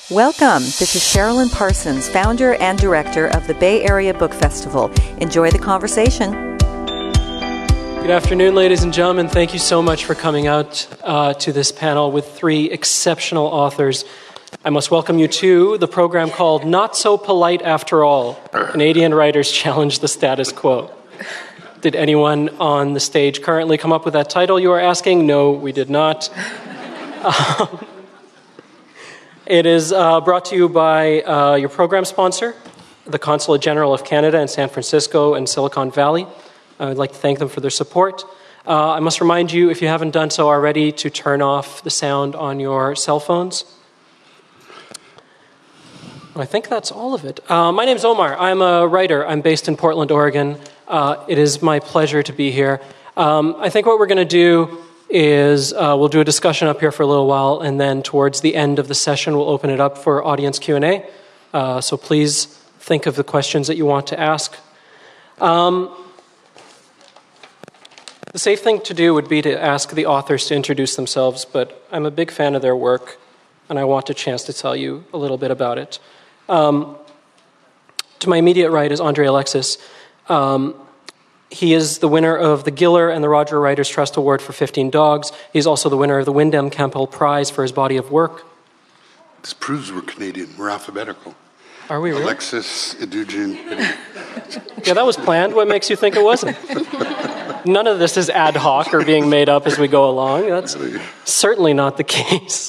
Welcome. This is Sherilyn Parsons, founder and director of the Bay Area Book Festival. Enjoy the conversation. Good afternoon, ladies and gentlemen. Thank you so much for coming out to this panel with three exceptional authors. I must welcome you to the program called Not So Polite After All. Canadian Writers Challenge the Status Quo. Did anyone on the stage currently come up with that title, you are asking? No, we did not. It is brought to you by your program sponsor, the Consulate General of Canada in San Francisco and Silicon Valley. I would like to thank them for their support. I must remind you, if you haven't done so already, to turn off the sound on your cell phones. I think that's all of it. My name's Omar. I'm a writer. I'm based in Portland, Oregon. It is my pleasure to be here. I think what we're going to do is we'll do a discussion up here for a little while, and then towards the end of the session, we'll open it up for audience Q&A. So please think of the questions that you want to ask. The safe thing to do would be to ask the authors to introduce themselves, but I'm a big fan of their work, and I want a chance to tell you a little bit about it. To my immediate right is Andre Alexis. He is the winner of the Giller and the Roger Writers Trust Award for 15 Dogs. He's also the winner of the Wyndham Campbell Prize for his body of work. This proves we're Canadian. We're alphabetical. Are we really? Alexis, Edugin. Yeah, that was planned. What makes you think it wasn't? None of this is ad hoc or being made up as we go along. That's certainly not the case.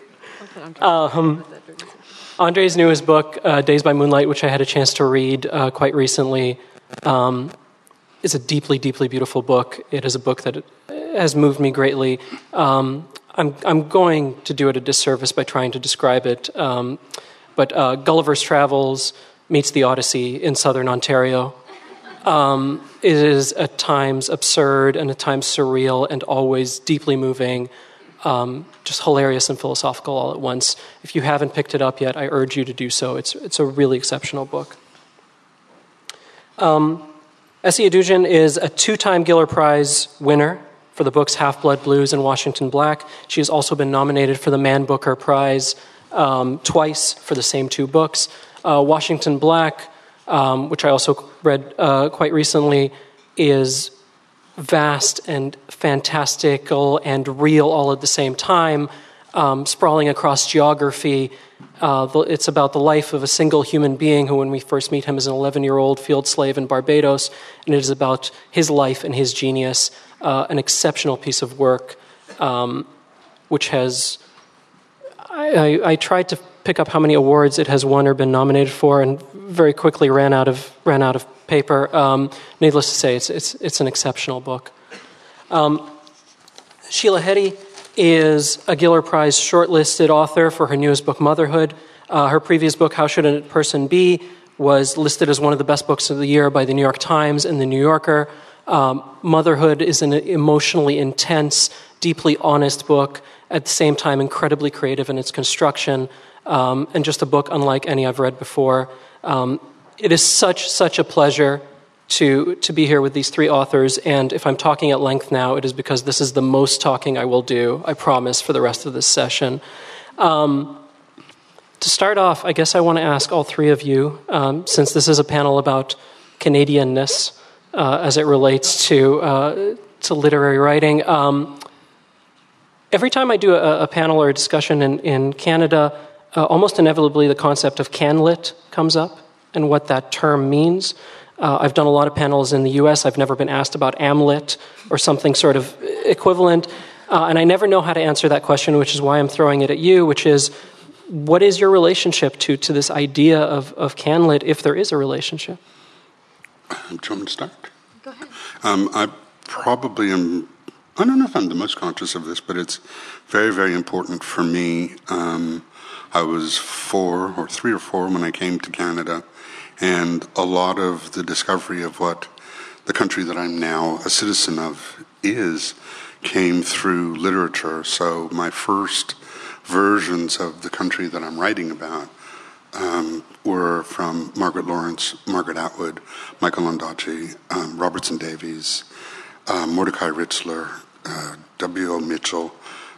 Andre's newest book, Days by Moonlight, which I had a chance to read quite recently, is a deeply, deeply beautiful book. It is a book that has moved me greatly. I'm going to do it a disservice by trying to describe it, but Gulliver's Travels meets the Odyssey in southern Ontario. It is at times absurd and at times surreal and always deeply moving, just hilarious and philosophical all at once. If you haven't picked it up yet, I urge you to do so. It's a really exceptional book. Essie Edugin is a two-time Giller Prize winner for the books Half-Blood Blues and Washington Black. She has also been nominated for the Man Booker Prize twice for the same two books. Washington Black, which I also read quite recently, is vast and fantastical and real all at the same time, sprawling across geography. It's about the life of a single human being who, when we first meet him, is an 11-year-old field slave in Barbados, and it is about his life and his genius, an exceptional piece of work, which has... I tried to pick up how many awards it has won or been nominated for, and very quickly ran out of paper. Needless to say, it's an exceptional book. Sheila Heti is a Giller Prize shortlisted author for her newest book, Motherhood. Her previous book, How Should a Person Be, was listed as one of the best books of the year by the New York Times and the New Yorker. Motherhood is an emotionally intense, deeply honest book, at the same time incredibly creative in its construction, and just a book unlike any I've read before. It is such a pleasure to be here with these three authors, and if I'm talking at length now, it is because this is the most talking I will do, I promise, for the rest of this session. To start off, I guess I want to ask all three of you, since this is a panel about Canadianness as it relates to literary writing. Every time I do a panel or a discussion in Canada, almost inevitably the concept of CanLit comes up and what that term means. I've done a lot of panels in the U.S. I've never been asked about AmLit or something sort of equivalent, and I never know how to answer that question, which is why I'm throwing it at you, which is, what is your relationship to this idea of CanLit, if there is a relationship? Do you want me to start? Go ahead. I probably am, I don't know if I'm the most conscious of this, but it's very, very important for me. I was 3 or 4 when I came to Canada, and a lot of the discovery of what the country that I'm now a citizen of came through literature. So my first versions of the country that I'm writing about were from Margaret Lawrence, Margaret Atwood, Michael Ondaatje, Robertson Davies, Mordecai Ritzler, W.O. Mitchell,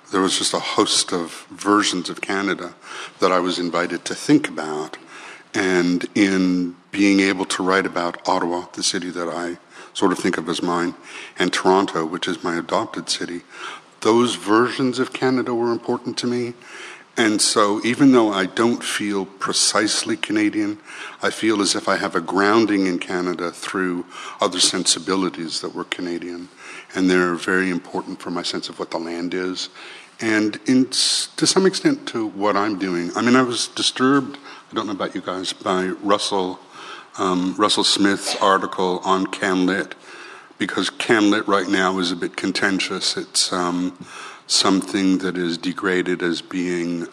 there was just a host of versions of Canada that I was invited to think about. And in being able to write about Ottawa, the city that I sort of think of as mine, and Toronto, which is my adopted city, those versions of Canada were important to me. And so even though I don't feel precisely Canadian, I feel as if I have a grounding in Canada through other sensibilities that were Canadian. And they're very important for my sense of what the land is. And to some extent to what I'm doing. I mean, I was disturbed, I don't know about you guys, by Russell Smith's article on CanLit, because CanLit right now is a bit contentious. It's something that is degraded as being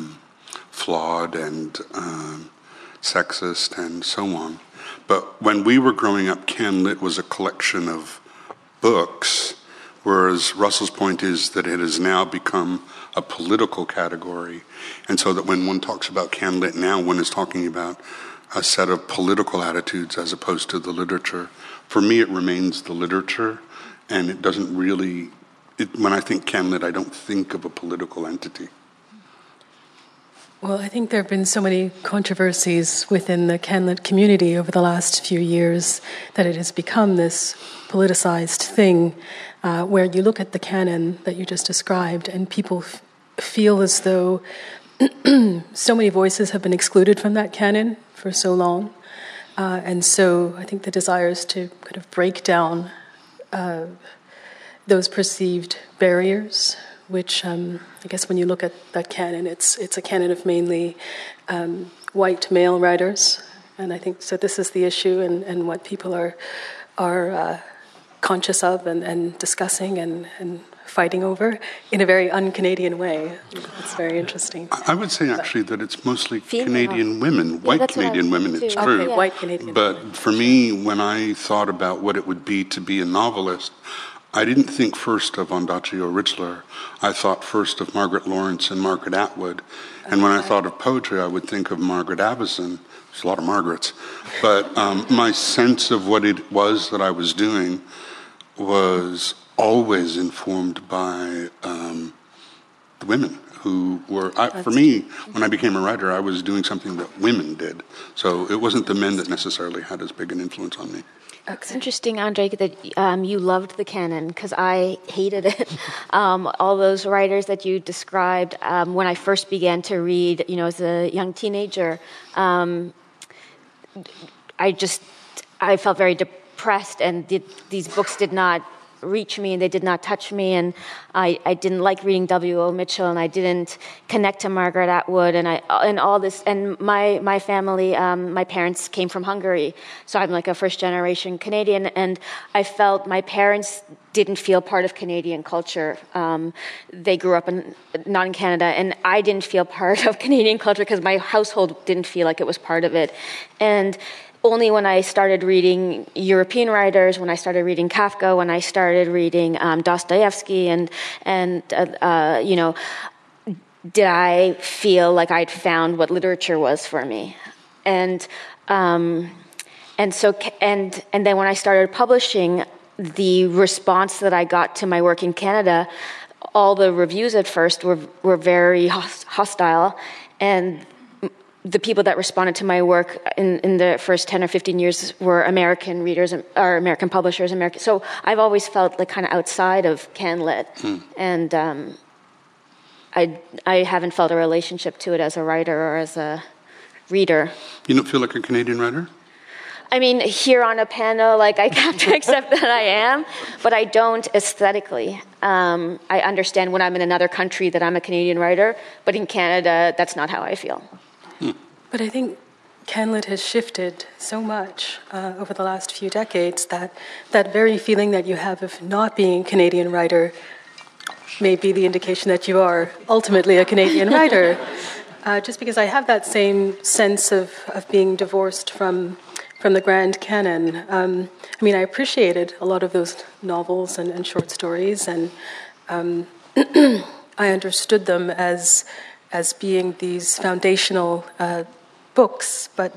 flawed and sexist and so on. But when we were growing up, CanLit was a collection of books, whereas Russell's point is that it has now become a political category. And so that when one talks about CanLit now, one is talking about a set of political attitudes as opposed to the literature. For me, it remains the literature, and it doesn't really... when I think CanLit, I don't think of a political entity. Well, I think there have been so many controversies within the CanLit community over the last few years that it has become this politicized thing where you look at the canon that you just described and people feel as though so many voices have been excluded from that canon for so long. And so I think the desire is to kind of break down those perceived barriers, which I guess when you look at that canon, it's a canon of mainly white male writers, and I think so. This is the issue, and what people are conscious of and discussing and fighting over in a very un-Canadian way. It's very interesting. I would say actually that it's mostly Canadian women, white Canadian women. It's true, okay, white Canadian. But for me, when I thought about what it would be to be a novelist, I didn't think first of Ondaatje Richler. I thought first of Margaret Lawrence and Margaret Atwood. And when I thought of poetry, I would think of Margaret Avison. There's a lot of Margarets. But my sense of what it was that I was doing was always informed by the women who were... for me, when I became a writer, I was doing something that women did. So it wasn't the men that necessarily had as big an influence on me. It's interesting, Andre, that you loved the canon, because I hated it. All those writers that you described, when I first began to read, as a young teenager, I felt very depressed, and these books did not reach me, and they did not touch me, and I didn't like reading W.O. Mitchell, and I didn't connect to Margaret Atwood, and all this. And my family, my parents came from Hungary, so I'm like a first-generation Canadian, and I felt my parents didn't feel part of Canadian culture. They grew up not in Canada, and I didn't feel part of Canadian culture because my household didn't feel like it was part of it. And only when I started reading European writers, when I started reading Kafka, when I started reading Dostoevsky, and did I feel like I'd found what literature was for me. And then when I started publishing, the response that I got to my work in Canada, all the reviews at first were very hostile, and the people that responded to my work in the first 10 or 15 years were American readers or American publishers. So I've always felt like kind of outside of CanLit, and I haven't felt a relationship to it as a writer or as a reader. You don't feel like a Canadian writer? I mean, here on a panel, I have to accept that I am, but I don't aesthetically. I understand when I'm in another country that I'm a Canadian writer, but in Canada, that's not how I feel. But I think CanLit has shifted so much over the last few decades that very feeling that you have of not being a Canadian writer may be the indication that you are ultimately a Canadian writer. Just because I have that same sense of being divorced from the grand canon. I appreciated a lot of those novels and short stories, and I understood them as being these foundational books, but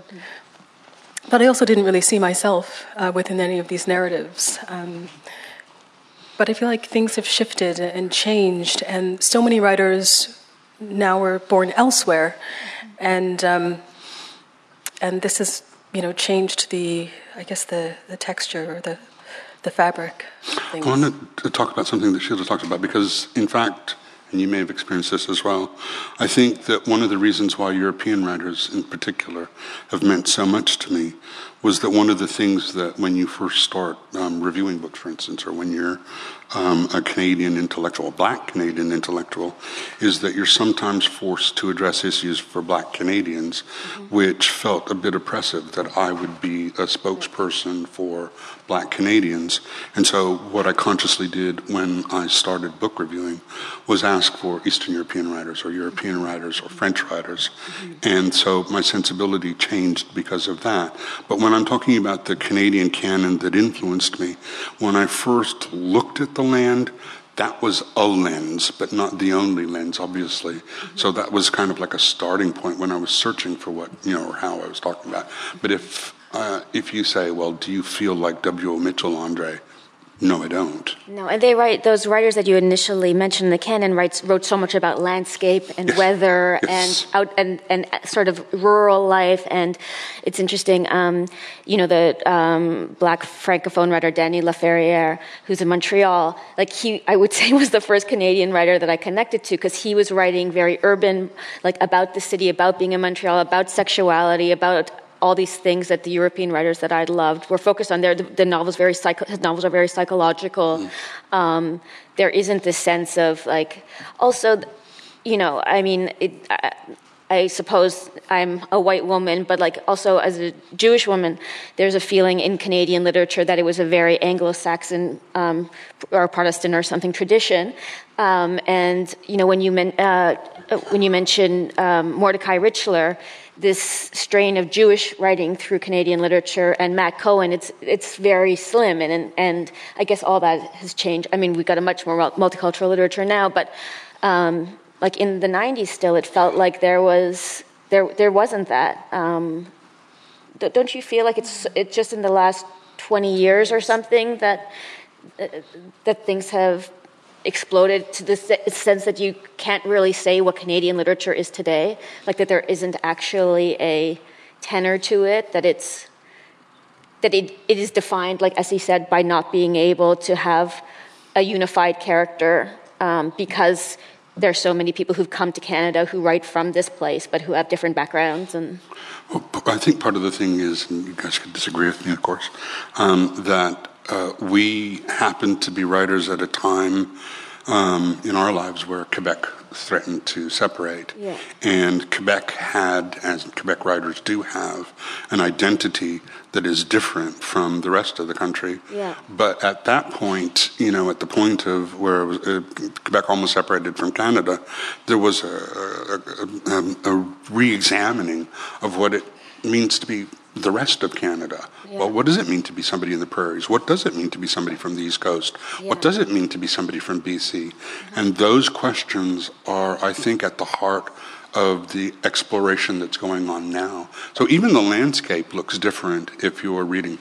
I also didn't really see myself within any of these narratives. but I feel like things have shifted and changed, and so many writers now are born elsewhere, and this has changed the texture or the fabric of things. I wanted to talk about something that Sheila talked about, because in fact, and you may have experienced this as well, I think that one of the reasons why European writers in particular have meant so much to me was that one of the things that when you first start reviewing books, for instance, or when you're a Canadian intellectual, a black Canadian intellectual, is that you're sometimes forced to address issues for black Canadians, which felt a bit oppressive, that I would be a spokesperson for black Canadians. And so what I consciously did when I started book reviewing was ask for Eastern European writers or European writers or French writers. And so my sensibility changed because of that. But when I'm talking about the Canadian canon that influenced me, when I first looked at the land, that was a lens, but not the only lens, obviously. So that was kind of like a starting point when I was searching for what, or how I was talking about. But if you say, well, do you feel like W.O. Mitchell, Andre? No, I don't. No, and those writers that you initially mentioned in the canon wrote so much about landscape and weather and sort of rural life. And it's interesting, the black francophone writer Danny Laferrière, who's in Montreal, I would say was the first Canadian writer that I connected to, because he was writing very urban, about the city, about being in Montreal, about sexuality, about all these things that the European writers that I loved were focused on. There, his novels are very psychological. There isn't this sense of I suppose I'm a white woman, but also as a Jewish woman, there's a feeling in Canadian literature that it was a very Anglo-Saxon or Protestant or something tradition. And when you mention Mordecai Richler, this strain of Jewish writing through Canadian literature, and Matt Cohen, it's very slim, and I guess all that has changed. I mean, we've got a much more multicultural literature now, but in the 90s still, it felt like there wasn't that. Don't you feel like it's just in the last 20 years or something that things have exploded to the sense that you can't really say what Canadian literature is today, that there isn't actually a tenor to it, that it is defined, as he said, by not being able to have a unified character, because there's so many people who've come to Canada who write from this place but who have different backgrounds. And well, I think part of the thing is, and you guys could disagree with me, of course, that we happen to be writers at a time in our lives where Quebec threatened to separate. Yeah. And Quebec had, as Quebec writers do have, an identity that is different from the rest of the country. Yeah. But at that point, at the point of where Quebec almost separated from Canada, there was a re-examining of what it means to be the rest of Canada. Yeah. Well, what does it mean to be somebody in the prairies? What does it mean to be somebody from the East Coast? Yeah. What does it mean to be somebody from BC? Mm-hmm. And those questions are, I think, at the heart of the exploration that's going on now. So even the landscape looks different if you're reading,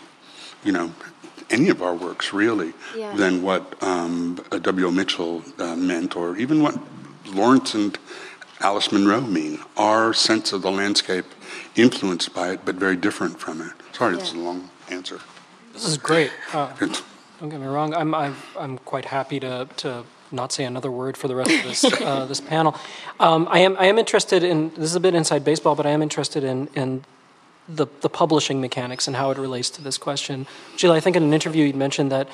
any of our works, really, than what W.O. Mitchell meant, or even what Lawrence and Alice Munro mean. Our sense of the landscape influenced by it, but very different from it. Sorry, this is a long answer. This is great. Don't get me wrong. I'm quite happy to not say another word for the rest of this this panel. I am interested in, this is a bit inside baseball, but I am interested in the publishing mechanics and how it relates to this question. Sheila, I think in an interview you'd mentioned that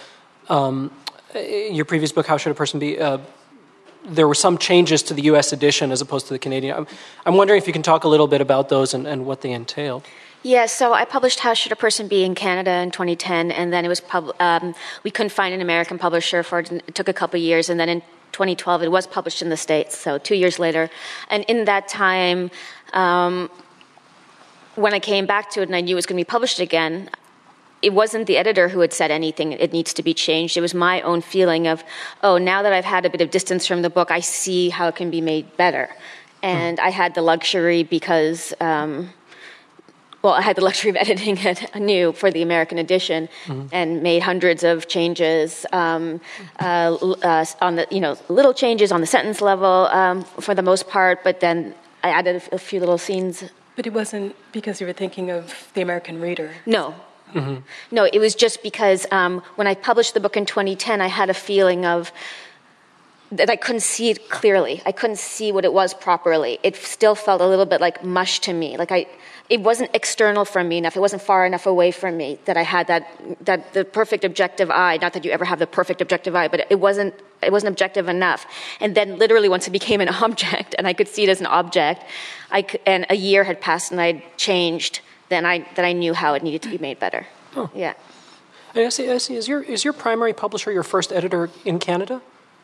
your previous book, How Should a Person Be? There were some changes to the U.S. edition as opposed to the Canadian. I'm wondering if you can talk a little bit about those and what they entail. Yeah, so I published How Should a Person Be in Canada in 2010, and then it was we couldn't find an American publisher for it. It took a couple of years, and then in 2012 it was published in the States, so 2 years later. And in that time, when I came back to it and I knew it was going to be published again, it wasn't the editor who had said anything, it needs to be changed. It was my own feeling of, now that I've had a bit of distance from the book, I see how it can be made better. And I had the luxury because, I had the luxury of editing it anew for the American edition, and made hundreds of changes on the little changes on the sentence level for the most part, but then I added a few little scenes. But it wasn't because you were thinking of the American reader. No. No, it was just because when I published the book in 2010, I had a feeling of that I couldn't see it clearly. I couldn't see what it was properly. It still felt a little bit like mush to me. It wasn't external from me enough. It wasn't far enough away from me that I had that the perfect objective eye. Not that you ever have the perfect objective eye, but it wasn't objective enough. And then literally once it became an object and I could see it as an object, and a year had passed and I'd changed, then I knew how it needed to be made better. Oh. Yeah. I see. Is your primary publisher your first editor in Canada?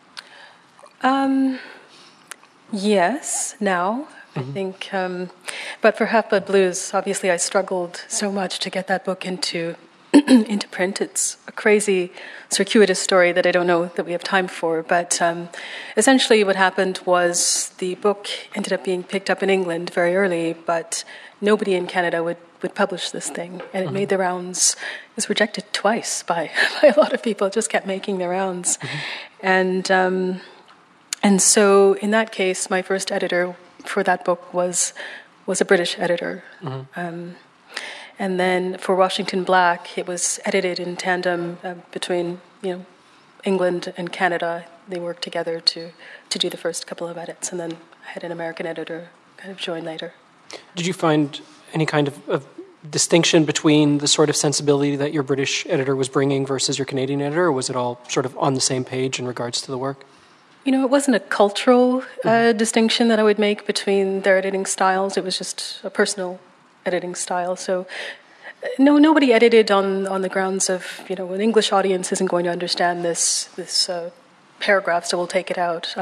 Yes, now, I think. But for Half-Blood Blues, obviously I struggled so much to get that book into into print. It's a crazy, circuitous story that I don't know that we have time for. But essentially what happened was the book ended up being picked up in England very early, but nobody in Canada would publish this thing. And it made the rounds. It was rejected twice by a lot of people. It just kept making the rounds. And so in that case, my first editor for that book was a British editor. And then for Washington Black, it was edited in tandem between England and Canada. They worked together to do the first couple of edits, and then I had an American editor kind of join later. Did you find any kind of distinction between the sort of sensibility that your British editor was bringing versus your Canadian editor, or was it all sort of on the same page in regards to the work? It wasn't a cultural distinction that I would make between their editing styles. It was just a personal editing style. So nobody edited on the grounds of, an English audience isn't going to understand this paragraph, so we'll take it out.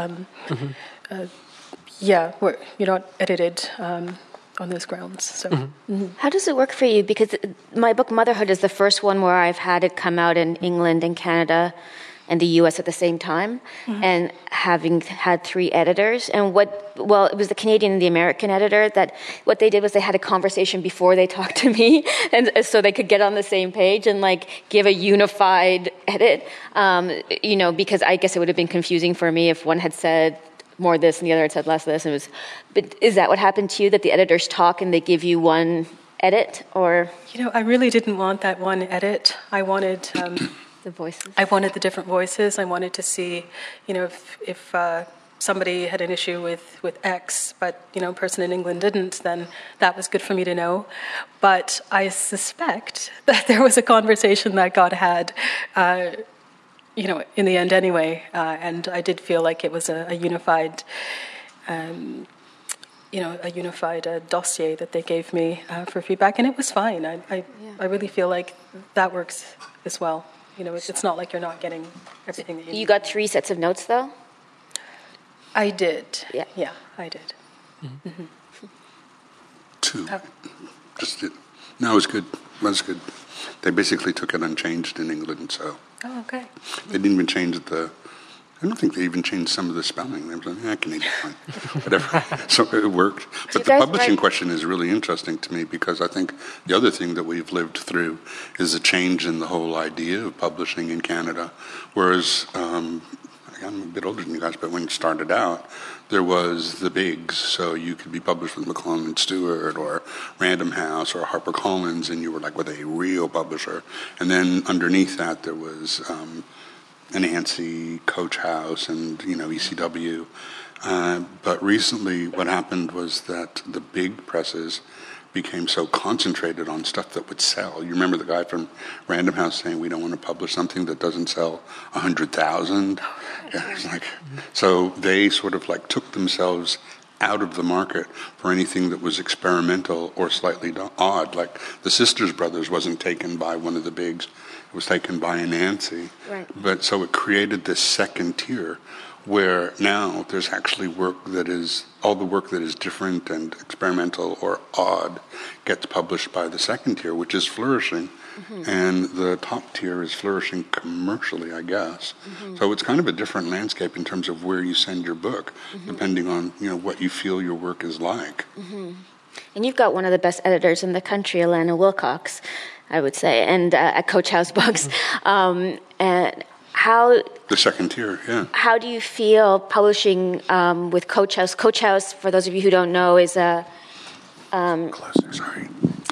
You're not edited on those grounds. So, How does it work for you? Because my book Motherhood is the first one where I've had it come out in England and Canada and the U.S. at the same time, and having had 3 editors. And it was the Canadian and the American editor that what they did was they had a conversation before they talked to me, and so they could get on the same page and give a unified edit. Because I guess it would have been confusing for me if one had said more this and the other had said less this. But is that what happened to you? That the editors talk and they give you one edit, or? I really didn't want that one edit. I wanted. The voices. I wanted the different voices. I wanted to see, if somebody had an issue with X, but a person in England didn't, then that was good for me to know. But I suspect that there was a conversation that got had, in the end anyway. And I did feel like it was a unified, dossier that they gave me for feedback, and it was fine. I really feel like that works as well. It's not like you're not getting everything that you need. You got 3 sets of notes, though? I did. Yeah, I did. 2. No, it was good. It was good. They basically took it unchanged in England, so. Oh, okay. They didn't even change I don't think they even changed some of the spelling. They were like, Canadian, fine. Whatever. So it worked. But the publishing question is really interesting to me, because I think the other thing that we've lived through is a change in the whole idea of publishing in Canada. Whereas, I'm a bit older than you guys, but when it started out, there was the bigs. So you could be published with McClellan & Stewart or Random House or HarperCollins, and you were with a real publisher. And then underneath that, there was Anansi, Coach House, and ECW. But recently, what happened was that the big presses became so concentrated on stuff that would sell. You remember the guy from Random House saying, "We don't want to publish something that doesn't sell 100,000." Yeah, it's so they sort of took themselves out of the market for anything that was experimental or slightly odd. Like the Sisters Brothers wasn't taken by one of the bigs. It was taken by Anansi. Right. But so it created this second tier where now there's actually all the work that is different and experimental or odd gets published by the second tier, which is flourishing. And the top tier is flourishing commercially, I guess. So it's kind of a different landscape in terms of where you send your book, depending on what you feel your work is like. And you've got one of the best editors in the country, Alana Wilcox, I would say, and at Coach House Books. And how... The second tier, yeah. How do you feel publishing with Coach House? Coach House, for those of you who don't know, is a... Closer, sorry.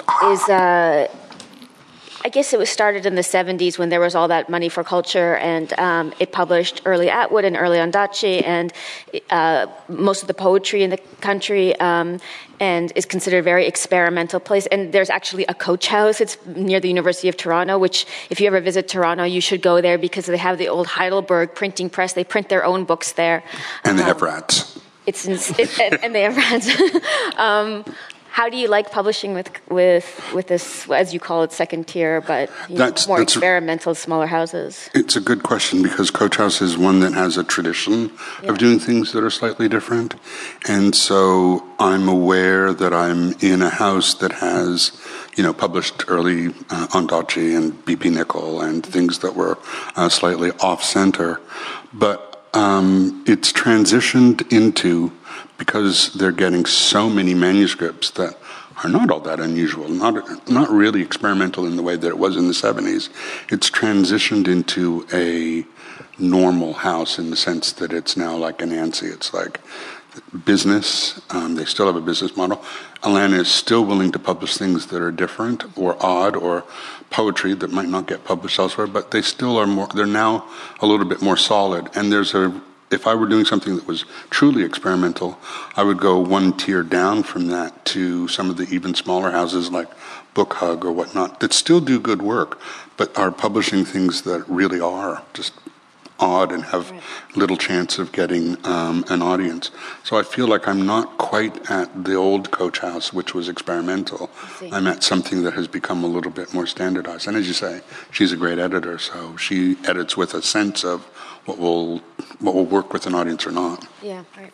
I guess it was started in the 70s when there was all that money for culture, and it published early Atwood and early Ondaatje and most of the poetry in the country, and is considered a very experimental place. And there's actually a Coach House. It's near the University of Toronto, which if you ever visit Toronto, you should go there because they have the old Heidelberg printing press. They print their own books there. And they have rats. And they have rats. How do you like publishing with this, as you call it, second tier, but more experimental, smaller houses? It's a good question because Coach House is one that has a tradition of doing things that are slightly different. And so I'm aware that I'm in a house that has, published early Ondaatje and B.P. Nicol and things that were slightly off-center. But it's transitioned into... because they're getting so many manuscripts that are not all that unusual, not really experimental in the way that it was in the 70s. It's transitioned into a normal house in the sense that it's now like an ANSI. It's like business. They still have a business model. Alana is still willing to publish things that are different or odd or poetry that might not get published elsewhere, but they still are more, they're now a little bit more solid. And if I were doing something that was truly experimental, I would go one tier down from that to some of the even smaller houses like Book Hug or whatnot that still do good work, but are publishing things that really are just odd and have little chance of getting an audience. So I feel like I'm not quite at the old Coach House, which was experimental. I'm at something that has become a little bit more standardized. And as you say, she's a great editor, so she edits with a sense of what will work with an audience or not. Yeah, right.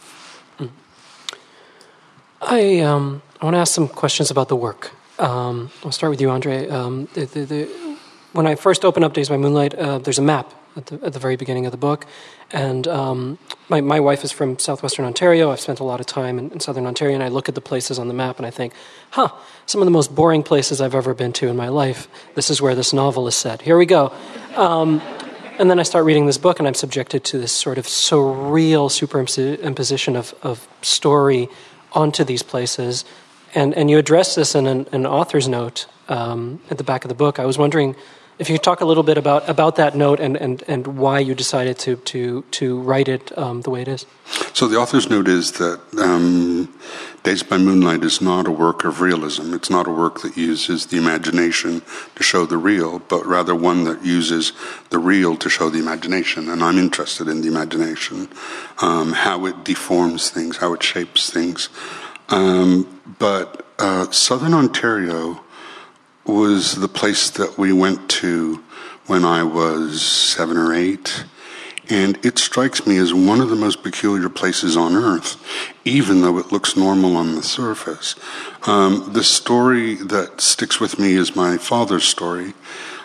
I want to ask some questions about the work. I'll start with you, Andre. When I first opened up Days by Moonlight, there's a map at the very beginning of the book, and my wife is from southwestern Ontario. I've spent a lot of time in southern Ontario, and I look at the places on the map and I think, some of the most boring places I've ever been to in my life. This is where this novel is set. Here we go. And then I start reading this book, and I'm subjected to this sort of surreal superimposition of story onto these places. And you address this in an author's note at the back of the book. I was wondering if you could talk a little bit about that note and why you decided to write it the way it is. So the author's note is that Days by Moonlight is not a work of realism. It's not a work that uses the imagination to show the real, but rather one that uses the real to show the imagination. And I'm interested in the imagination, how it deforms things, how it shapes things. But Southern Ontario was the place that we went to when I was 7 or 8. And it strikes me as one of the most peculiar places on earth, even though it looks normal on the surface. The story that sticks with me is my father's story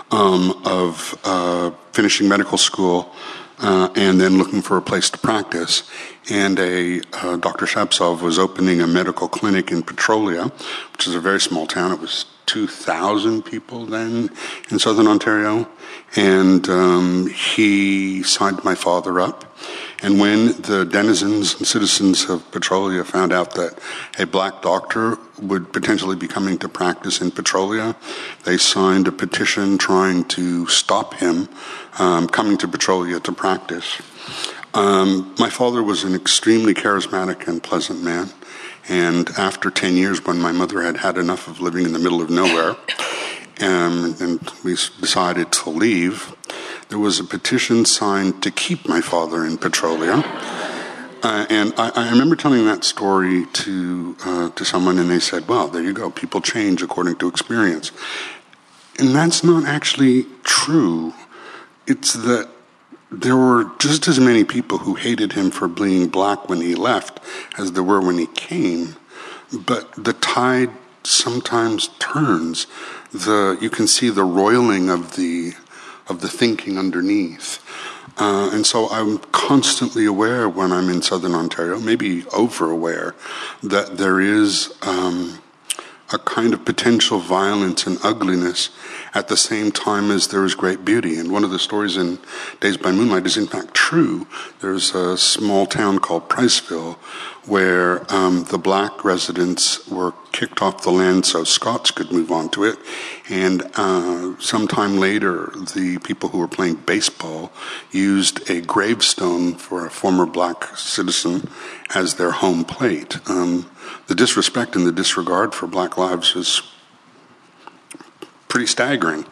of finishing medical school and then looking for a place to practice. And Dr. Shapsov was opening a medical clinic in Petrolia, which is a very small town. It was 2,000 people then in southern Ontario. And he signed my father up. And when the denizens and citizens of Petrolia found out that a black doctor would potentially be coming to practice in Petrolia, they signed a petition trying to stop him coming to Petrolia to practice. My father was an extremely charismatic and pleasant man. And after 10 years, when my mother had had enough of living in the middle of nowhere, and we decided to leave, there was a petition signed to keep my father in Petrolia. And I remember telling that story to someone, and they said, well, there you go, people change according to experience. And that's not actually true. It's that there were just as many people who hated him for being black when he left as there were when he came. But the tide sometimes turns. You can see the roiling of the of the thinking underneath. And so I'm constantly aware when I'm in Southern Ontario, maybe over-aware, that there is a kind of potential violence and ugliness at the same time as there is great beauty. And one of the stories in Days by Moonlight is in fact true. There's a small town called Priceville where the black residents were kicked off the land so Scots could move on to it. And sometime later, the people who were playing baseball used a gravestone for a former black citizen as their home plate. The disrespect and the disregard for black lives is pretty staggering.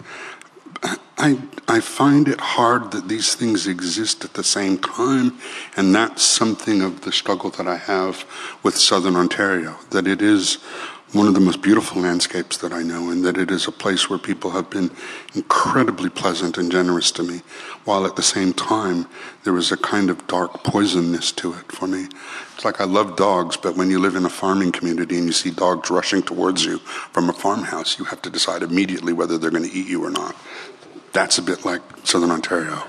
I find it hard that these things exist at the same time, and that's something of the struggle that I have with Southern Ontario, that it is one of the most beautiful landscapes that I know, and that it is a place where people have been incredibly pleasant and generous to me, while at the same time there is a kind of dark poisonness to it for me. It's like I love dogs, but when you live in a farming community and you see dogs rushing towards you from a farmhouse, you have to decide immediately whether they're going to eat you or not. That's a bit like Southern Ontario.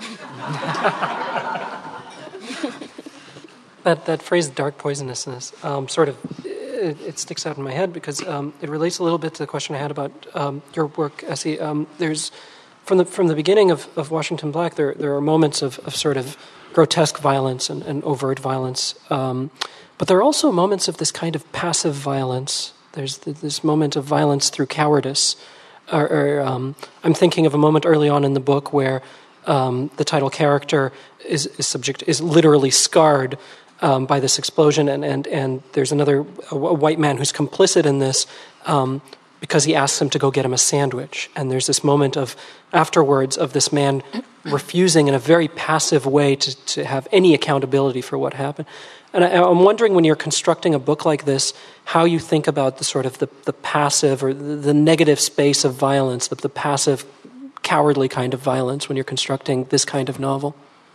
That phrase, dark poisonousness, sort of, it sticks out in my head because it relates a little bit to the question I had about your work, Essie. There's, from the beginning of Washington Black, there are moments of sort of grotesque violence and overt violence, but there are also moments of this kind of passive violence. There's this moment of violence through cowardice. I'm thinking of a moment early on in the book where the title character is literally scarred by this explosion, and there's a white man who's complicit in this because he asks him to go get him a sandwich. And there's this moment of afterwards of this man refusing in a very passive way to have any accountability for what happened. And I'm wondering, when you're constructing a book like this, how you think about the sort of the passive or the negative space of violence, the passive, cowardly kind of violence when you're constructing this kind of novel.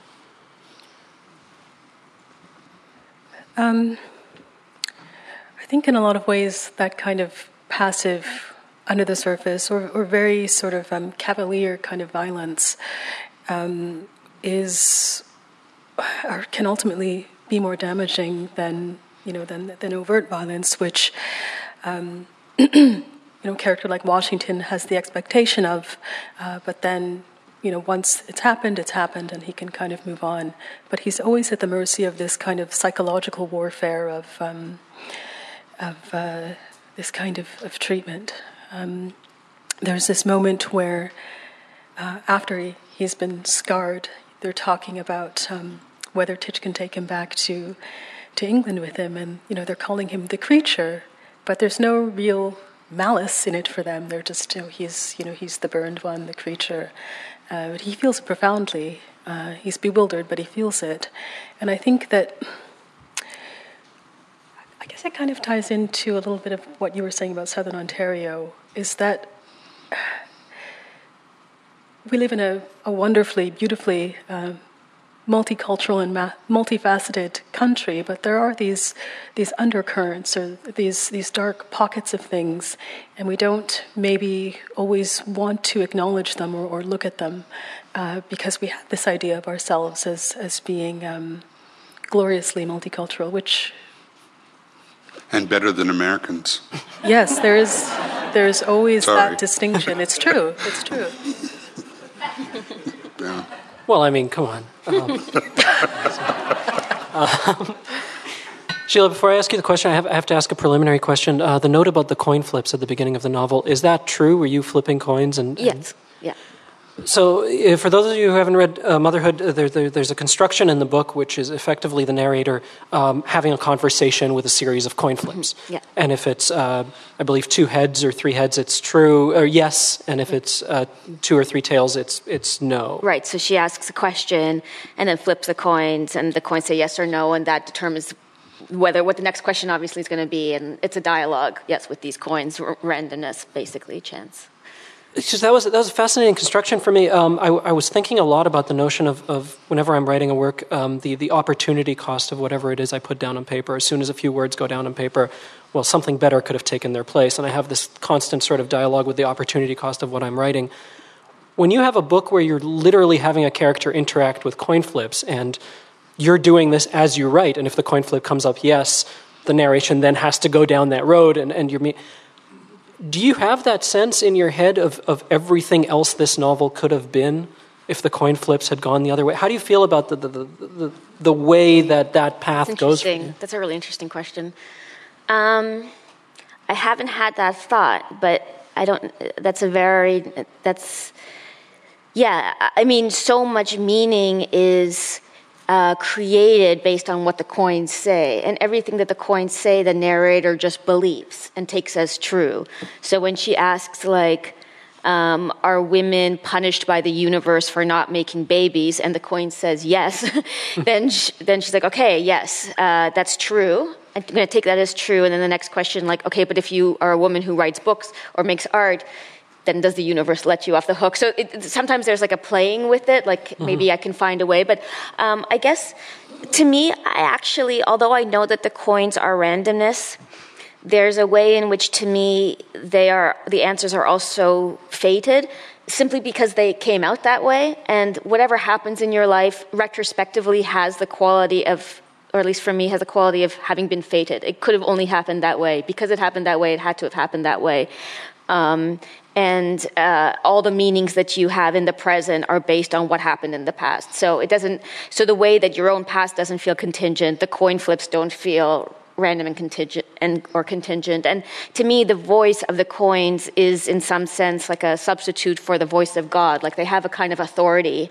I think in a lot of ways that kind of passive, under the surface, or very sort of cavalier kind of violence can ultimately be more damaging than overt violence, which a character like Washington has the expectation of, but then once it's happened, and he can kind of move on. But he's always at the mercy of this kind of psychological warfare of this kind of treatment. There's this moment where after he's been scarred, they're talking about whether Titch can take him back to England with him, and they're calling him the creature, but there's no real malice in it for them. They're just he's the burned one, the creature. But he feels it profoundly. He's bewildered, but he feels it, and I think that. I guess it kind of ties into a little bit of what you were saying about Southern Ontario, is that we live in a wonderfully, beautifully multicultural and multifaceted country, but there are these undercurrents or these dark pockets of things, and we don't maybe always want to acknowledge them or look at them because we have this idea of ourselves as being gloriously multicultural, which... And better than Americans. Yes, there is always that distinction. It's true. Yeah. Well, I mean, come on. Sheila, before I ask you the question, I have to ask a preliminary question. The note about the coin flips at the beginning of the novel, is that true? Were you flipping coins? Yes. Yeah. So, for those of you who haven't read Motherhood, there's a construction in the book which is effectively the narrator having a conversation with a series of coin flips. Yeah. And if it's, I believe, 2 heads or 3 heads, it's true or yes. And if it's 2 or 3 tails, it's no. Right. So she asks a question and then flips the coins, and the coins say yes or no, and that determines what the next question obviously is going to be. And it's a dialogue, yes, with these coins, randomness, basically, chance. It's just, that was a fascinating construction for me. I was thinking a lot about the notion of whenever I'm writing a work, the opportunity cost of whatever it is I put down on paper. As soon as a few words go down on paper, well, something better could have taken their place. And I have this constant sort of dialogue with the opportunity cost of what I'm writing. when you have a book where you're literally having a character interact with coin flips and you're doing this as you write, and if the coin flip comes up yes, the narration then has to go down that road, and you're... Do you have that sense in your head of everything else this novel could have been if the coin flips had gone the other way? How do you feel about the way that path goes? That's a really interesting question. I haven't had that thought, but I don't. I mean, so much meaning is created based on what the coins say, and everything that the coins say, the narrator just believes and takes as true. So when she asks, like, are women punished by the universe for not making babies, and the coin says yes, then she's like, okay, yes, that's true. I'm going to take that as true. And then the next question, like, okay, but if you are a woman who writes books or makes art, then does the universe let you off the hook? So sometimes there's like a playing with it, like maybe I can find a way. But I guess to me, I actually, although I know that the coins are randomness, there's a way in which to me the answers are also fated, simply because they came out that way. And whatever happens in your life retrospectively has the quality of, or at least for me, has the quality of having been fated. It could have only happened that way. Because it happened that way, it had to have happened that way. And all the meanings that you have in the present are based on what happened in the past. So so the way that your own past doesn't feel contingent, the coin flips don't feel random and contingent or contingent. And to me, the voice of the coins is in some sense like a substitute for the voice of God. Like they have a kind of authority.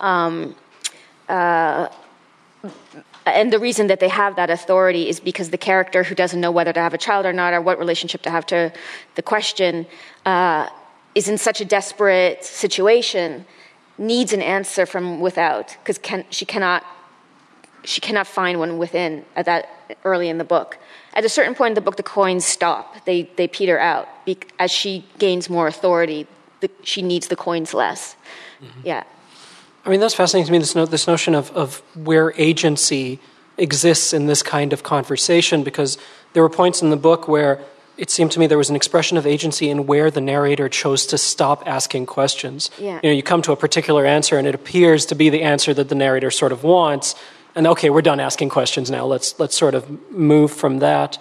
And the reason that they have that authority is because the character who doesn't know whether to have a child or not, or what relationship to have to the question, is in such a desperate situation, needs an answer from without, because she cannot find one within at that early in the book. At a certain point in the book, the coins stop; they peter out. As she gains more authority, she needs the coins less. Mm-hmm. Yeah. I mean, that's fascinating to me, this notion of where agency exists in this kind of conversation, because there were points in the book where it seemed to me there was an expression of agency in where the narrator chose to stop asking questions. Yeah. You come to a particular answer, and it appears to be the answer that the narrator sort of wants, and okay, we're done asking questions now. Let's sort of move from that.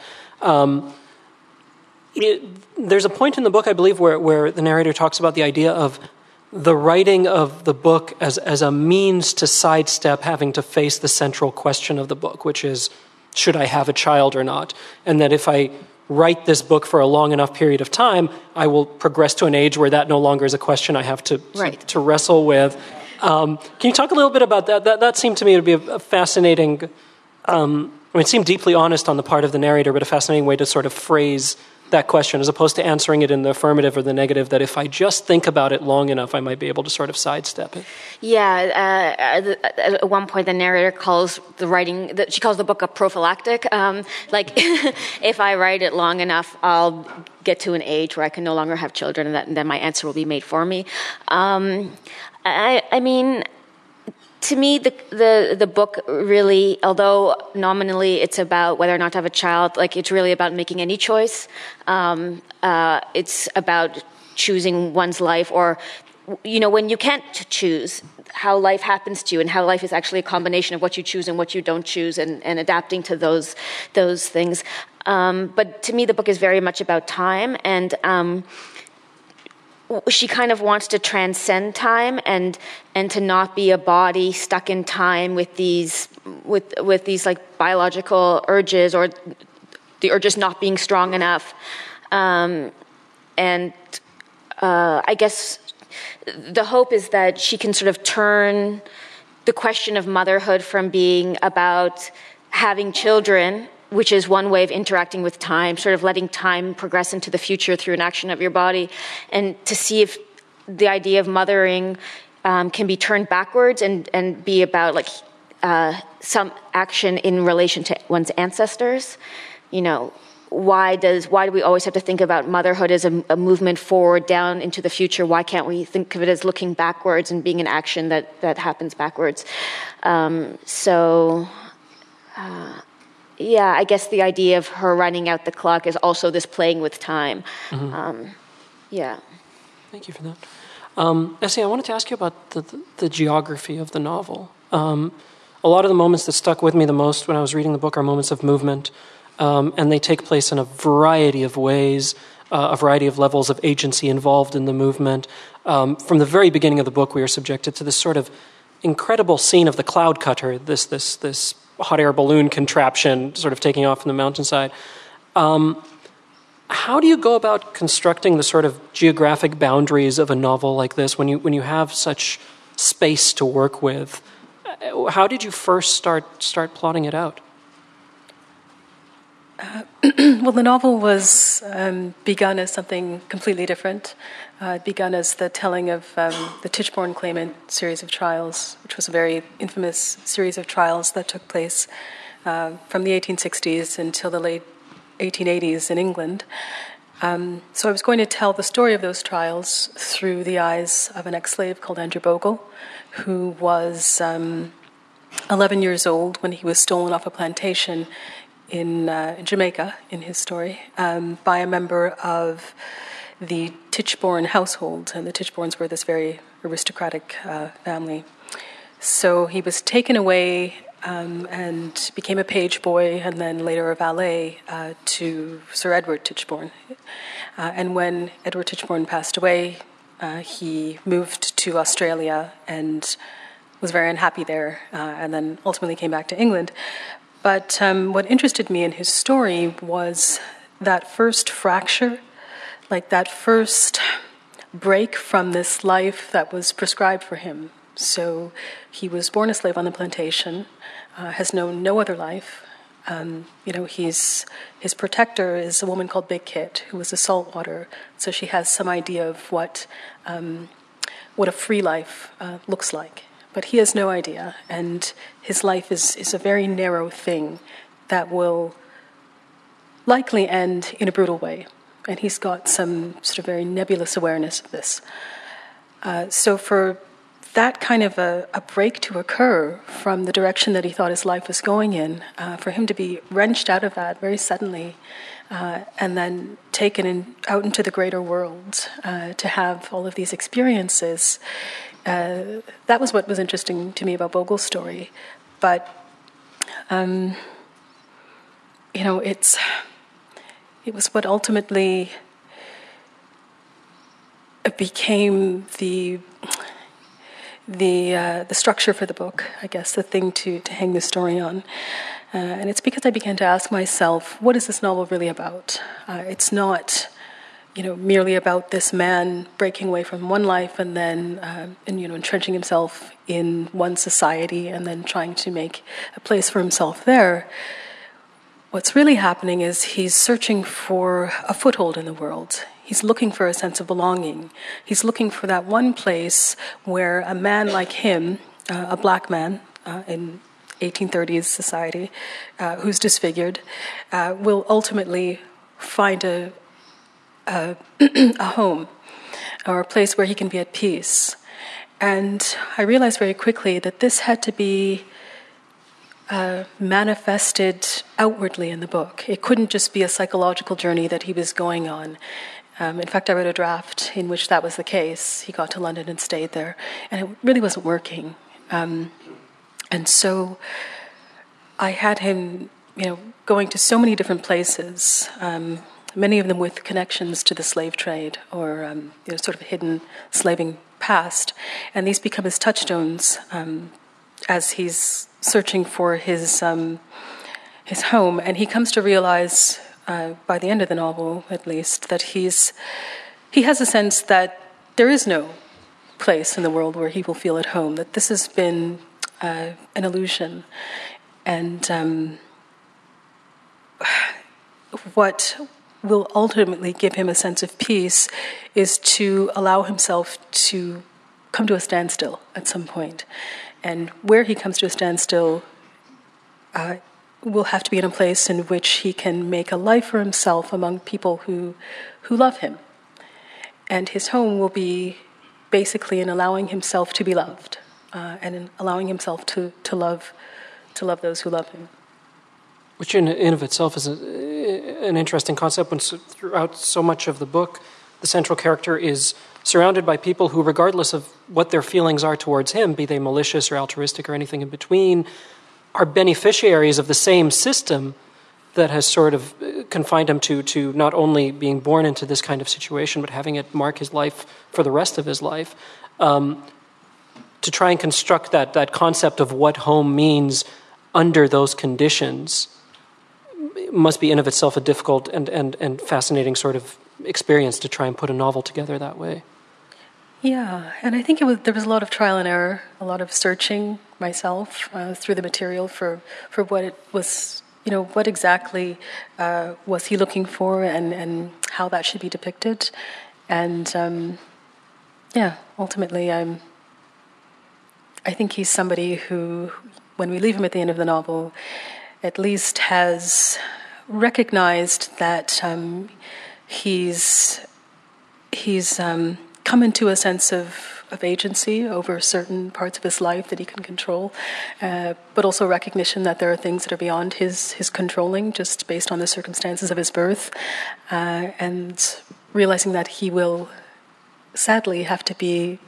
There's a point in the book, I believe, where the narrator talks about the idea of the writing of the book as a means to sidestep having to face the central question of the book, which is, should I have a child or not? And that if I write this book for a long enough period of time, I will progress to an age where that no longer is a question I have to wrestle with. Can you talk a little bit about that? That seemed to me to be a fascinating, it seemed deeply honest on the part of the narrator, but a fascinating way to sort of phrase that question, as opposed to answering it in the affirmative or the negative, that if I just think about it long enough, I might be able to sort of sidestep it. Yeah, at one point the narrator calls she calls the book a prophylactic. Like, if I write it long enough, I'll get to an age where I can no longer have children, and then my answer will be made for me. I mean, to me, the book really, although nominally it's about whether or not to have a child, like it's really about making any choice. It's about choosing one's life, or, when you can't choose, how life happens to you, and how life is actually a combination of what you choose and what you don't choose, and adapting to those things. But to me, the book is very much about time, and she kind of wants to transcend time and to not be a body stuck in time with these like biological urges, or the urges not being strong enough. I guess the hope is that she can sort of turn the question of motherhood from being about having children, which is one way of interacting with time, sort of letting time progress into the future through an action of your body, and to see if the idea of mothering can be turned backwards and be about like some action in relation to one's ancestors. Why do we always have to think about motherhood as a movement forward, down into the future? Why can't we think of it as looking backwards and being an action that happens backwards? Yeah, I guess the idea of her running out the clock is also this playing with time. Mm-hmm. Yeah. Thank you for that. Essie, I wanted to ask you about the geography of the novel. A lot of the moments that stuck with me the most when I was reading the book are moments of movement, and they take place in a variety of ways, a variety of levels of agency involved in the movement. From the very beginning of the book, we are subjected to this sort of incredible scene of the cloud cutter, this hot air balloon contraption sort of taking off in the mountainside. How do you go about constructing the sort of geographic boundaries of a novel like this when you have such space to work with? How did you first start plotting it out? Well, the novel was begun as something completely different. It begun as the telling of the Tichborne claimant series of trials, which was a very infamous series of trials that took place from the 1860s until the late 1880s in England. So I was going to tell the story of those trials through the eyes of an ex-slave called Andrew Bogle, who was 11 years old when he was stolen off a plantation in Jamaica, in his story, by a member of the Tichborne household. And the Tichbornes were this very aristocratic family. So he was taken away and became a page boy and then later a valet to Sir Edward Tichborne. And when Edward Tichborne passed away, he moved to Australia and was very unhappy there, and then ultimately came back to England. But what interested me in his story was that first fracture, like that first break from this life that was prescribed for him. So he was born a slave on the plantation, has known no other life. His protector is a woman called Big Kit, who was a saltwater. So she has some idea of what a free life looks like. But he has no idea, and his life is a very narrow thing that will likely end in a brutal way. And he's got some sort of very nebulous awareness of this. So for that kind of a break to occur from the direction that he thought his life was going in, for him to be wrenched out of that very suddenly, and then taken out into the greater world, to have all of these experiences, that was what was interesting to me about Bogle's story. But, it was what ultimately became the structure for the book, I guess, the thing to hang the story on. And it's because I began to ask myself, what is this novel really about? It's not, merely about this man breaking away from one life and then, entrenching himself in one society and then trying to make a place for himself there. What's really happening is he's searching for a foothold in the world. He's looking for a sense of belonging. He's looking for that one place where a man like him, a black man in 1830s society, who's disfigured, will ultimately find a home or a place where he can be at peace. And I realized very quickly that this had to be manifested outwardly in the book. It couldn't just be a psychological journey that he was going on. In fact, I wrote a draft in which that was the case. He got to London and stayed there, and it really wasn't working. And so I had him, going to so many different places, many of them with connections to the slave trade or sort of hidden slaving past. And these become his touchstones as he's searching for his home. And he comes to realize, by the end of the novel at least, that he has a sense that there is no place in the world where he will feel at home, that this has been an illusion. And what will ultimately give him a sense of peace is to allow himself to come to a standstill at some point. And where he comes to a standstill will have to be in a place in which he can make a life for himself among people who love him. And his home will be basically in allowing himself to be loved, and in allowing himself to love those who love him. Which in of itself is an interesting concept when throughout so much of the book the central character is surrounded by people who, regardless of what their feelings are towards him, be they malicious or altruistic or anything in between, are beneficiaries of the same system that has sort of confined him to not only being born into this kind of situation, but having it mark his life for the rest of his life. To try and construct that concept of what home means under those conditions must be in of itself a difficult and fascinating sort of experience to try and put a novel together that way. Yeah, and I think there was a lot of trial and error, a lot of searching myself through the material for what it was, what exactly was he looking for and how that should be depicted. And ultimately I think he's somebody who, when we leave him at the end of the novel, at least has recognized that he's come into a sense of agency over certain parts of his life that he can control, but also recognition that there are things that are beyond his controlling, just based on the circumstances of his birth, and realizing that he will sadly have to be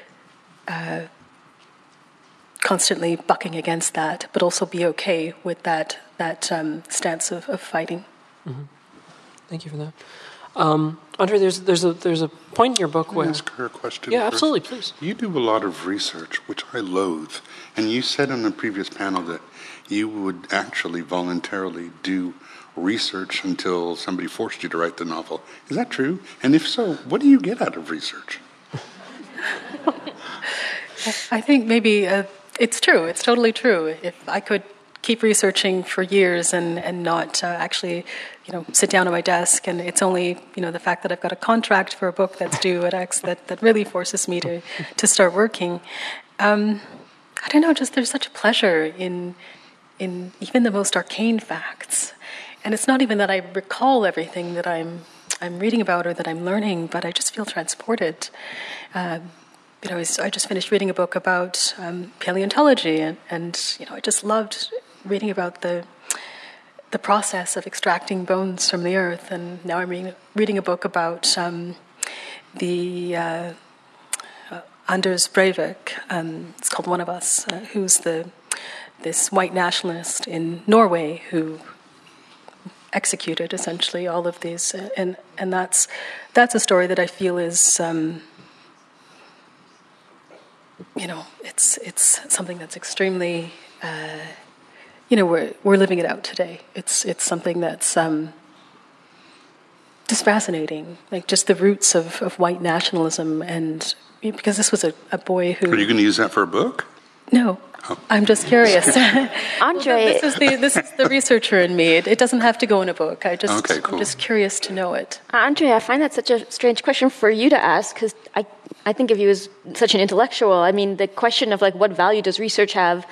constantly bucking against that, but also be okay with that stance of fighting. Mm-hmm. Thank you for that. Andre, there's a point in your book where... Can I ask her a question? Yeah, first? absolutely, please. You do a lot of research, which I loathe, and you said in the previous panel that you would actually voluntarily do research until somebody forced you to write the novel. Is that true? And if so, what do you get out of research? I think maybe it's true. It's totally true. If I could keep researching for years and not actually, sit down at my desk, and it's only, the fact that I've got a contract for a book that's due at X that really forces me to start working. I don't know, just there's such a pleasure in even the most arcane facts. And it's not even that I recall everything that I'm reading about or that I'm learning, but I just feel transported. I just finished reading a book about paleontology, and I just loved reading about the process of extracting bones from the earth. And now I'm reading a book about the Anders Breivik. It's called One of Us, who's this white nationalist in Norway who executed essentially all of these, and that's a story that I feel is it's something that's extremely we're living it out today. It's something that's just fascinating, like just the roots of white nationalism, and because this was a boy who... Are you going to use that for a book? No. Oh. I'm just curious. Andre... this is the researcher in me. It doesn't have to go in a book. Okay, cool. I'm just curious to know it. Andre, I find that such a strange question for you to ask, because I think of you as such an intellectual. I mean, the question of what value does research have?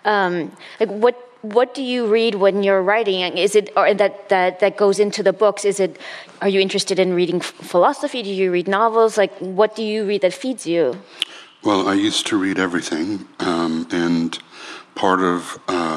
What do you read when you're writing? Is it or that goes into the books? Are you interested in reading philosophy? Do you read novels? What do you read that feeds you? Well, I used to read everything, and part of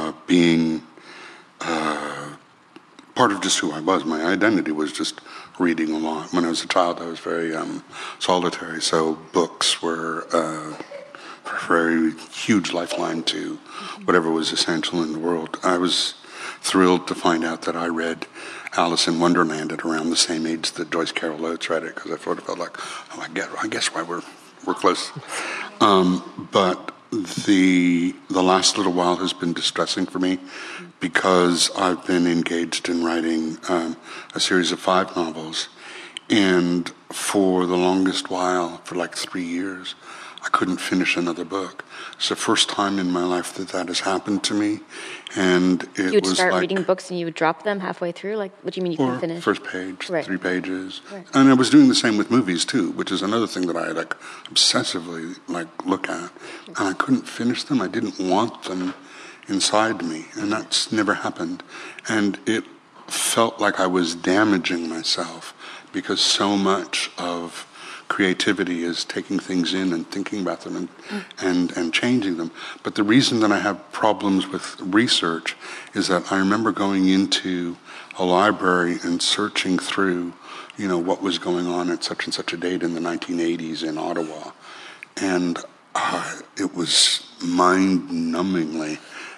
part of just who I was, my identity was just reading a lot. When I was a child, I was very solitary, so books were a very huge lifeline to whatever was essential in the world. I was thrilled to find out that I read Alice in Wonderland at around the same age that Joyce Carol Oates read it, because I thought about I guess why we're close. But the last little while has been distressing for me, because I've been engaged in writing a series of 5 novels, and for the longest while, for 3 years, I couldn't finish another book. It's the first time in my life that has happened to me, and it was you would start reading books and you would drop them halfway through? What do you mean you couldn't finish? First page, right. 3 pages. Right. And I was doing the same with movies too, which is another thing that I obsessively look at. And I couldn't finish them. I didn't want them inside me, and that's never happened. And it felt like I was damaging myself, because so much of creativity is taking things in and thinking about them and changing them. But the reason that I have problems with research is that I remember going into a library and searching through what was going on at such and such a date in the 1980s in Ottawa. And it was mind-numbingly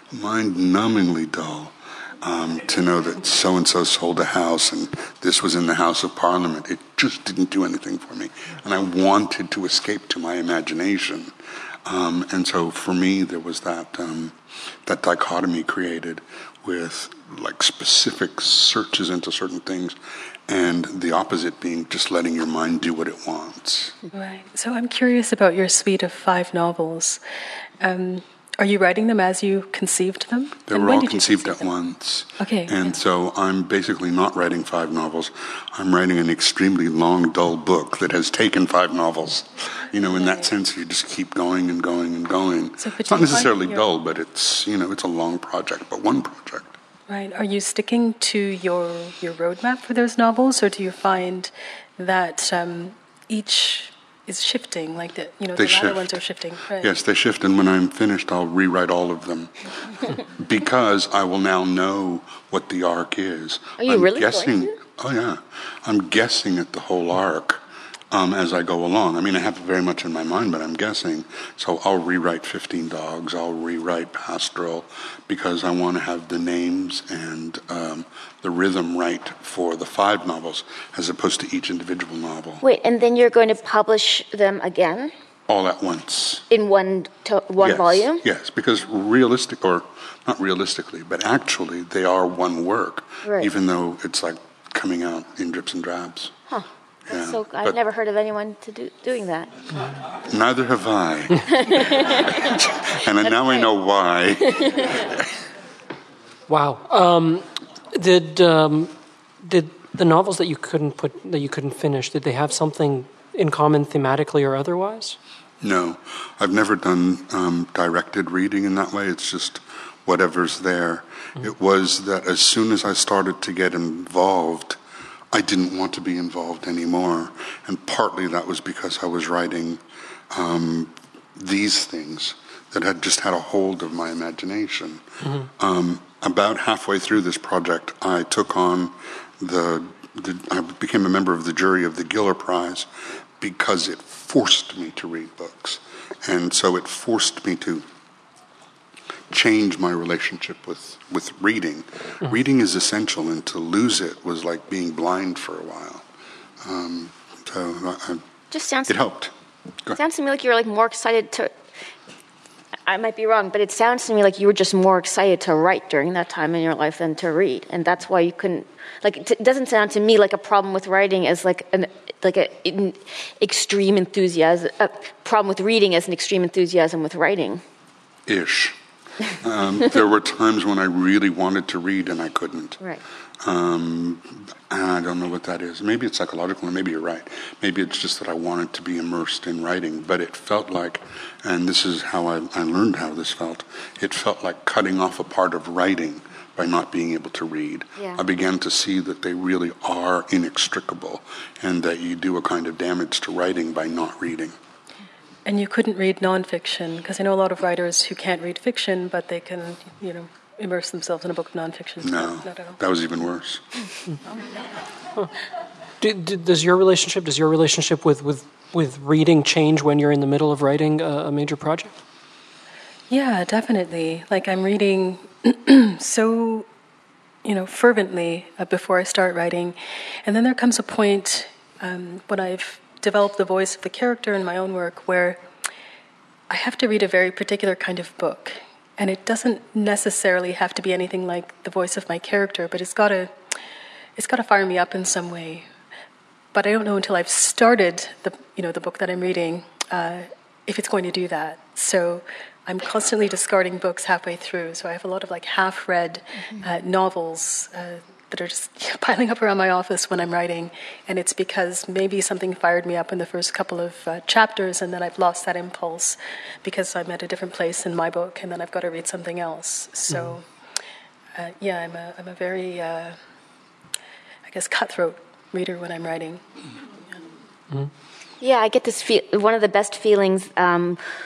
dull to know that so-and-so sold a house and this was in the House of Parliament. It just didn't do anything for me. And I wanted to escape to my imagination. And so for me, there was that dichotomy created with like specific searches into certain things, and the opposite being just letting your mind do what it wants. Right. So I'm curious about your suite of 5 novels. Are you writing them as you conceived them? They were all conceived at once. Okay. And so I'm basically not writing 5 novels. I'm writing an extremely long, dull book that has taken 5 novels. In that sense, you just keep going and going and going. So, it's not necessarily dull, but it's, it's a long project, but one project. Right. Are you sticking to your roadmap for those novels, or do you find that each is shifting, like the latter ones are shifting? Right. Yes, they shift, and when I'm finished, I'll rewrite all of them because I will now know what the arc is. Are you really guessing? Going to? Oh yeah, I'm guessing at the whole arc as I go along. I mean, I have it very much in my mind, but I'm guessing. So I'll rewrite 15 Dogs. I'll rewrite Pastoral because I want to have the names and the rhythm right for the 5 novels as opposed to each individual novel. Wait, and then you're going to publish them again? All at once. In one Yes, volume? Yes, because not realistically, but actually they are one work, right. Even though it's like coming out in drips and drabs. Huh. Yeah, so I've never heard of anyone doing that. Neither have I. And now I know why. Wow. Did the novels that you couldn't finish, did they have something in common thematically or otherwise? No, I've never done directed reading in that way. It's just whatever's there. Mm-hmm. It was that as soon as I started to get involved, I didn't want to be involved anymore. And partly that was because I was writing these things that had just had a hold of my imagination. Mm-hmm. About halfway through this project, I took on I became a member of the jury of the Giller Prize because it forced me to read books. And so it forced me to change my relationship with reading. Mm-hmm. Reading is essential, and to lose it was like being blind for a while. It helped. It sounds to me like you were like more excited to. I might be wrong, but it sounds to me like you were just more excited to write during that time in your life than to read, and that's why you couldn't. Like, it doesn't sound to me like a problem with writing as an extreme enthusiasm. A problem with reading as an extreme enthusiasm with writing. Ish. There were times when I really wanted to read and I couldn't. Right. And I don't know what that is. Maybe it's psychological, and maybe you're right. Maybe it's just that I wanted to be immersed in writing. But it felt like, and this is how I learned how this felt, it felt like cutting off a part of writing by not being able to read. Yeah. I began to see that they really are inextricable, and that you do a kind of damage to writing by not reading. And you couldn't read nonfiction, because I know a lot of writers who can't read fiction, but they can, immerse themselves in a book of nonfiction. No, that was even worse. Does your relationship with reading change when you're in the middle of writing a major project? Yeah, definitely. Like, I'm reading so, fervently before I start writing, and then there comes a point when I've developed the voice of the character in my own work where I have to read a very particular kind of book. And it doesn't necessarily have to be anything like the voice of my character, but it's got to fire me up in some way. But I don't know until I've started the book that I'm reading if it's going to do that. So I'm constantly discarding books halfway through. So I have a lot of half-read novels that are just piling up around my office when I'm writing, and it's because maybe something fired me up in the first couple of chapters, and then I've lost that impulse because I'm at a different place in my book, and then I've got to read something else. So, I'm a very, cutthroat reader when I'm writing. Yeah, I get this one of the best feelings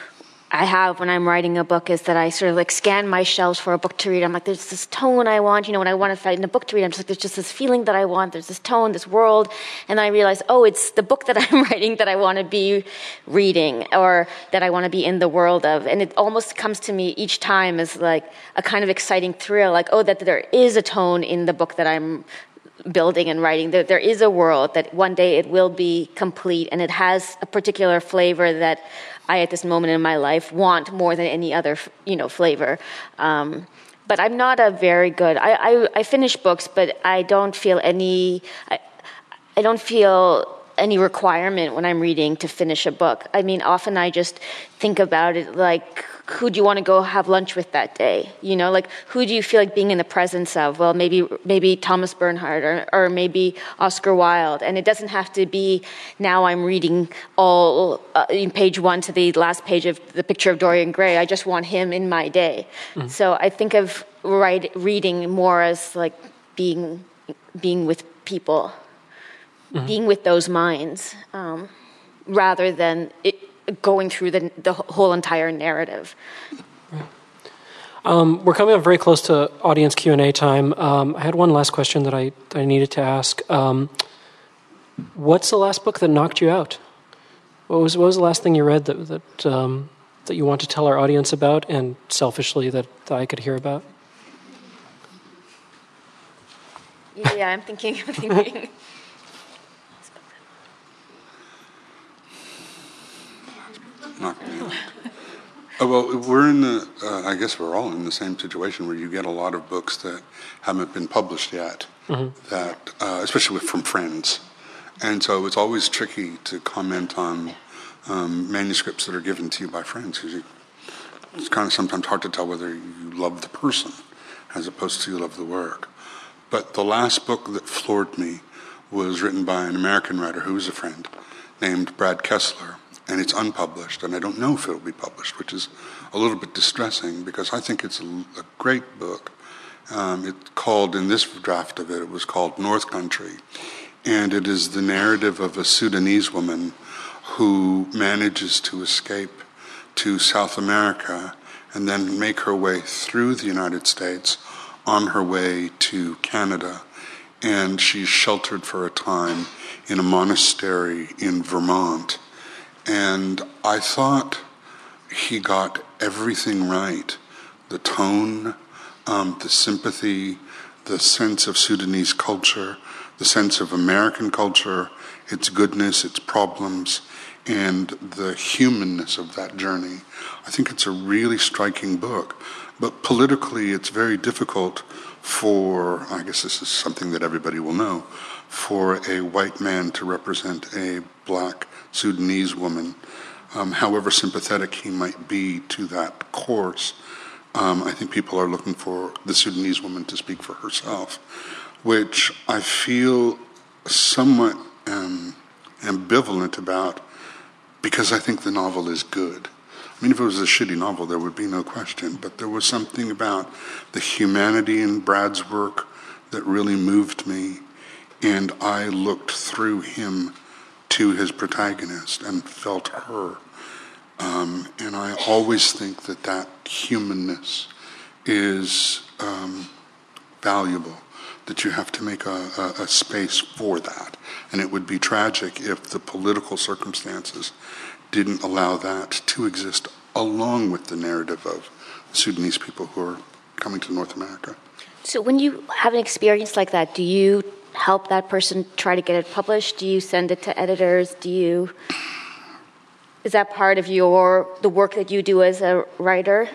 I have when I'm writing a book is that I sort of like scan my shelves for a book to read. I'm like, there's this tone I want, when I want to find a book to read, I'm just like, there's just this feeling that I want, there's this tone, this world. And then I realize, oh, it's the book that I'm writing that I want to be reading or that I want to be in the world of. And it almost comes to me each time as like a kind of exciting thrill, like, oh, that there is a tone in the book that I'm building and writing. There is a world that one day it will be complete and it has a particular flavor that I, at this moment in my life, want more than any other, flavor. But I'm not a very good. I finish books, but I don't feel any. I don't feel any requirement when I'm reading to finish a book. I mean, often I just think about it like, who do you want to go have lunch with that day? Like, who do you feel like being in the presence of? Well, maybe Thomas Bernhard or maybe Oscar Wilde. And it doesn't have to be now I'm reading all in page 1 to the last page of The Picture of Dorian Gray. I just want him in my day. Mm-hmm. So I think of reading more as like being with people, mm-hmm. being with those minds, rather than going through the whole entire narrative. We're coming up very close to audience Q&A time. I had one last question that I needed to ask. What's the last book that knocked you out? What was the last thing you read that you want to tell our audience about, and selfishly that I could hear about? Yeah, I'm thinking. Well, we're in the. I guess we're all in the same situation where you get a lot of books that haven't been published yet, mm-hmm. that especially from friends, and so it's always tricky to comment on manuscripts that are given to you by friends because it's kind of sometimes hard to tell whether you love the person as opposed to you love the work. But the last book that floored me was written by an American writer who was a friend named Brad Kessler. And it's unpublished, and I don't know if it'll be published, which is a little bit distressing because I think it's a great book. It's called, in this draft of it, it was called North Country, and it is the narrative of a Sudanese woman who manages to escape to South America and then make her way through the United States on her way to Canada. And she's sheltered for a time in a monastery in Vermont. And I thought he got everything right. The tone, the sympathy, the sense of Sudanese culture, the sense of American culture, its goodness, its problems, and the humanness of that journey. I think it's a really striking book. But politically, it's very difficult for, I guess this is something that everybody will know, for a white man to represent a black Sudanese woman, however sympathetic he might be to that course. I think people are looking for the Sudanese woman to speak for herself, which I feel somewhat ambivalent about because I think the novel is good. I mean, if it was a shitty novel, there would be no question, but there was something about the humanity in Brad's work that really moved me, and I looked through him to his protagonist and felt her. And I always think that humanness is valuable, that you have to make a space for that. And it would be tragic if the political circumstances didn't allow that to exist along with the narrative of Sudanese people who are coming to North America. So when you have an experience like that, do you help that person try to get it published? Do you send it to editors? Is that part of the work that you do as a writer?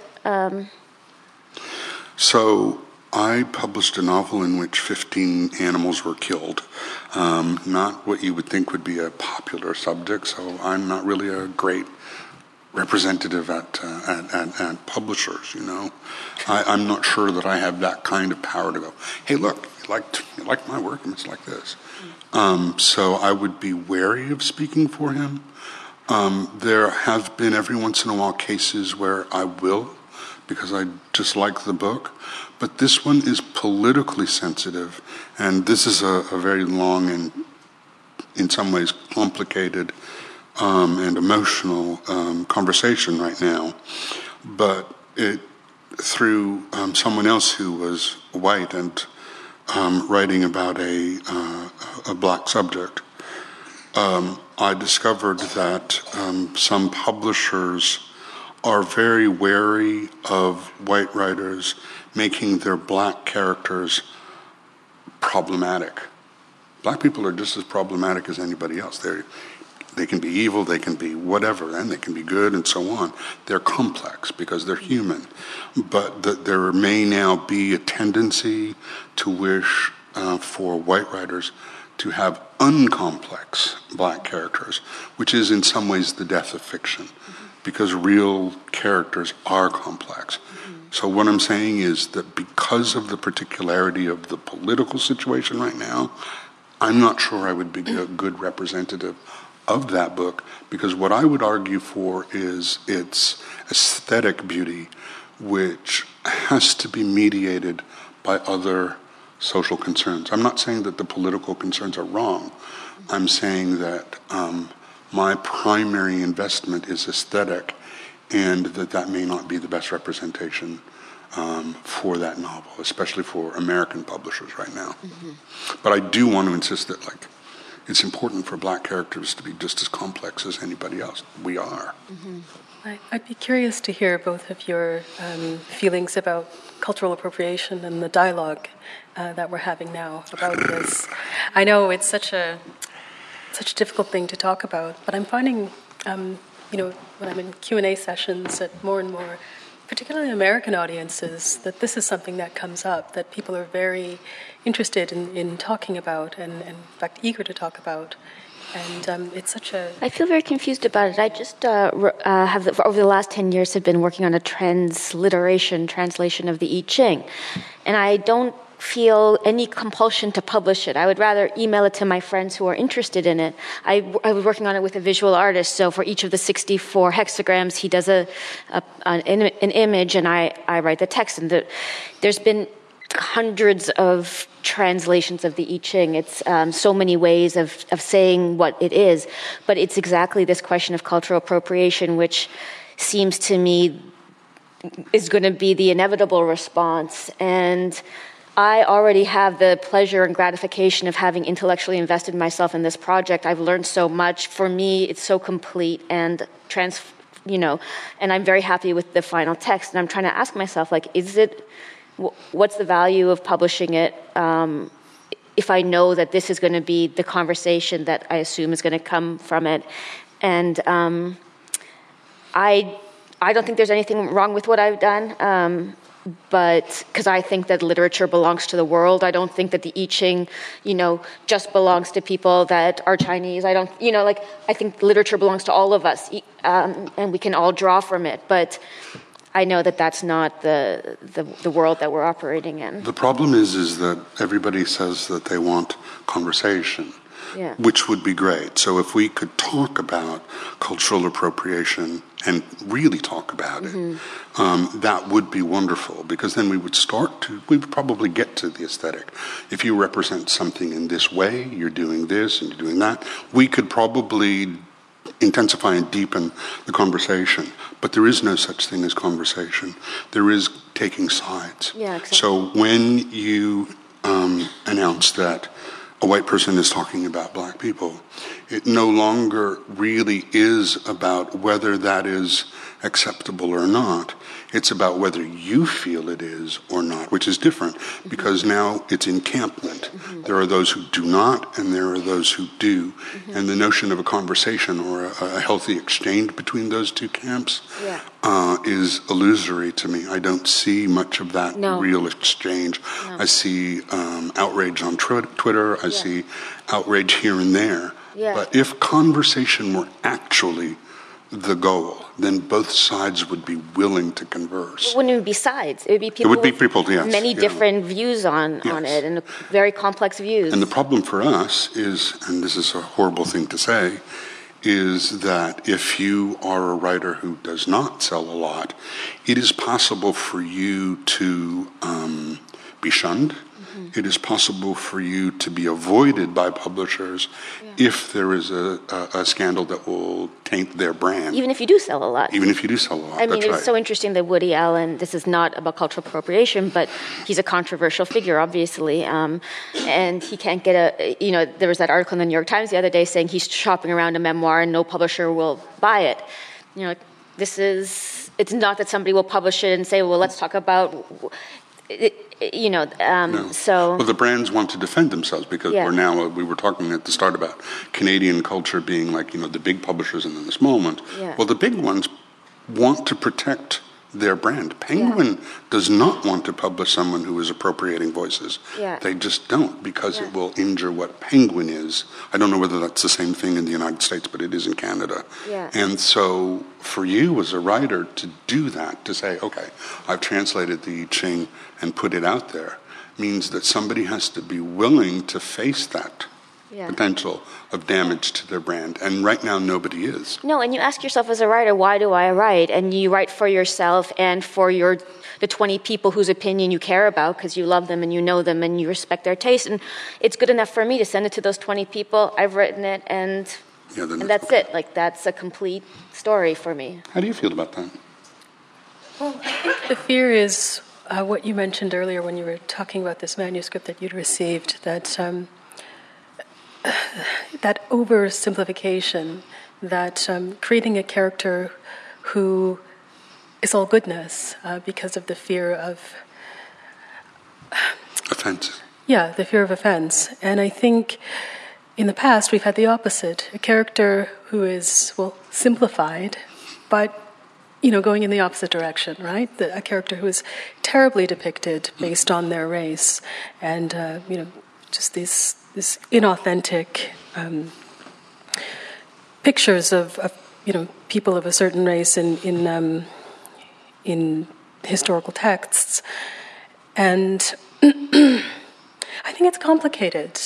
So I published a novel in which 15 animals were killed. Not what you would think would be a popular subject, so I'm not really a great representative at publishers, I'm not sure that I have that kind of power to go, hey, look, you liked my work, and it's like this. So I would be wary of speaking for him. There have been every once in a while cases where I will, because I just like the book. But this one is politically sensitive, and this is a very long and, in some ways, complicated and emotional conversation right now, but through someone else who was white and writing about a black subject, I discovered that some publishers are very wary of white writers making their black characters problematic. Black people are just as problematic as anybody else. They can be evil, they can be whatever, and they can be good and so on. They're complex because they're human. But there may now be a tendency to wish for white writers to have uncomplex black characters, which is in some ways the death of fiction, because real characters are complex. So what I'm saying is that because of the particularity of the political situation right now, I'm not sure I would be a good representative of that book, because what I would argue for is its aesthetic beauty, which has to be mediated by other social concerns. I'm not saying that the political concerns are wrong. I'm saying that my primary investment is aesthetic, and that may not be the best representation for that novel, especially for American publishers right now. But I do want to insist that, it's important for black characters to be just as complex as anybody else. We are. I'd be curious to hear both of your feelings about cultural appropriation and the dialogue that we're having now about this. I know it's such a difficult thing to talk about, but I'm finding, when I'm in Q&A sessions at more and more, particularly American audiences, that this is something that comes up, that people are very interested in talking about and in fact eager to talk about. And it's such a... I feel very confused about it. I just over the last 10 years have been working on a translation of the I Ching. And I don't feel any compulsion to publish it. I would rather email it to my friends who are interested in it. I was working on it with a visual artist, so for each of the 64 hexagrams, he does an image, and I write the text. And there's been hundreds of translations of the I Ching. It's so many ways of saying what it is, but it's exactly this question of cultural appropriation, which seems to me is going to be the inevitable response. And I already have the pleasure and gratification of having intellectually invested myself in this project. I've learned so much. For me, it's so complete and and I'm very happy with the final text. And I'm trying to ask myself, what's the value of publishing it if I know that this is going to be the conversation that I assume is going to come from it? And I don't think there's anything wrong with what I've done. But because I think that literature belongs to the world, I don't think that the I Ching, just belongs to people that are Chinese. I don't, I think literature belongs to all of us, and we can all draw from it. But I know that that's not the world that we're operating in. The problem is that everybody says that they want conversation, which would be great. So if we could talk about cultural appropriation and really talk about it, that would be wonderful, because then we would probably get to the aesthetic. If you represent something in this way, you're doing this and you're doing that, we could probably intensify and deepen the conversation. But there is no such thing as conversation. There is taking sides. Yeah, exactly. So when you announce that a white person is talking about black people, it no longer really is about whether that is acceptable or not. It's about whether you feel it is or not, which is different, because now it's encampment. There are those who do not, and there are those who do. And the notion of a conversation or a healthy exchange between those two camps is illusory to me. I don't see much of that real exchange. No. I see outrage on Twitter. I see outrage here and there. Yeah. But if conversation were actually the goal, then both sides would be willing to converse. It wouldn't even be sides. It would be people with many different views on it, and very complex views. And the problem for us is, and this is a horrible thing to say, is that if you are a writer who does not sell a lot, it is possible for you to be shunned, It is possible for you to be avoided by publishers if there is a scandal that will taint their brand. Even if you do sell a lot. Even if you do sell a lot. I mean, That's it was right. so interesting that Woody Allen, this is not about cultural appropriation, but he's a controversial figure, obviously. And he can't get there was that article in the New York Times the other day saying he's shopping around a memoir and no publisher will buy it. It's not that somebody will publish it and say, well, let's talk about it. No. So... Well, the brands want to defend themselves because we were talking at the start about Canadian culture being like, the big publishers and then the small ones. Yeah. Well, the big ones want to protect their brand. Penguin does not want to publish someone who is appropriating voices. Yeah. They just don't because it will injure what Penguin is. I don't know whether that's the same thing in the United States, but it is in Canada. Yeah. And so for you as a writer to do that, to say, okay, I've translated the I Ching and put it out there, means that somebody has to be willing to face that potential of damage to their brand. And right now, nobody is. No, and you ask yourself as a writer, why do I write? And you write for yourself and for the 20 people whose opinion you care about because you love them and you know them and you respect their taste. And it's good enough for me to send it to those 20 people. I've written it and that's it. Like, that's a complete story for me. How do you feel about that? Well, I think the fear is what you mentioned earlier when you were talking about this manuscript that you'd received, that oversimplification, that creating a character who is all goodness because of the fear of offense. Yeah, the fear of offense. And I think in the past we've had the opposite, a character who is, simplified, but going in the opposite direction, right? A character who is terribly depicted based on their race, and just this inauthentic pictures of people of a certain race in historical texts, and I think it's complicated.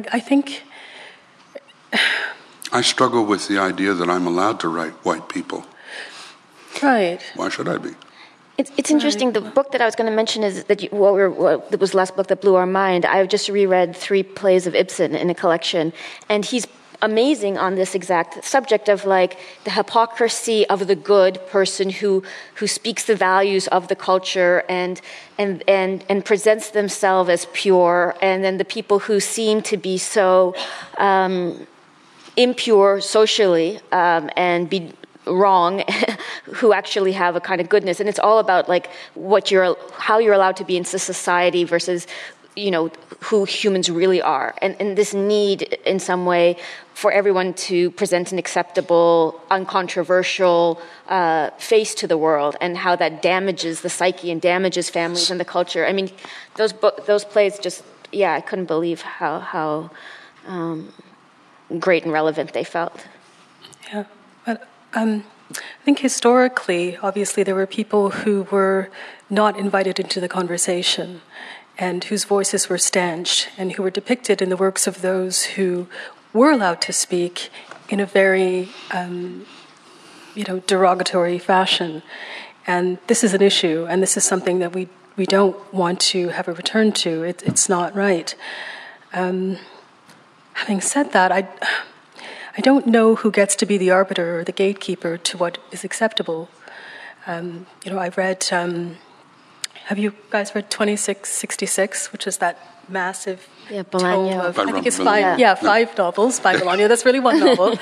I struggle with the idea that I'm allowed to write white people. Right. Why should I be? It's interesting. The book that I was going to mention is that it was the last book that blew our mind. I've just reread 3 plays of Ibsen in a collection, and he's amazing on this exact subject of like the hypocrisy of the good person who speaks the values of the culture and presents themselves as pure, and then the people who seem to be so impure socially and be wrong who actually have a kind of goodness. And it's all about like how you're allowed to be in society versus who humans really are, and this need in some way for everyone to present an acceptable, uncontroversial face to the world, and how that damages the psyche and damages families and the culture. I mean, those plays just I couldn't believe how great and relevant they felt. Yeah, but I think historically, obviously, there were people who were not invited into the conversation and whose voices were stanched and who were depicted in the works of those who were allowed to speak in a very, derogatory fashion. And this is an issue, and this is something that we don't want to have a return to. It's not right. Having said that, I don't know who gets to be the arbiter or the gatekeeper to what is acceptable. I read... have you guys read 2666, which is that massive tome of, I think it's 5 novels by Bolaño. That's really one novel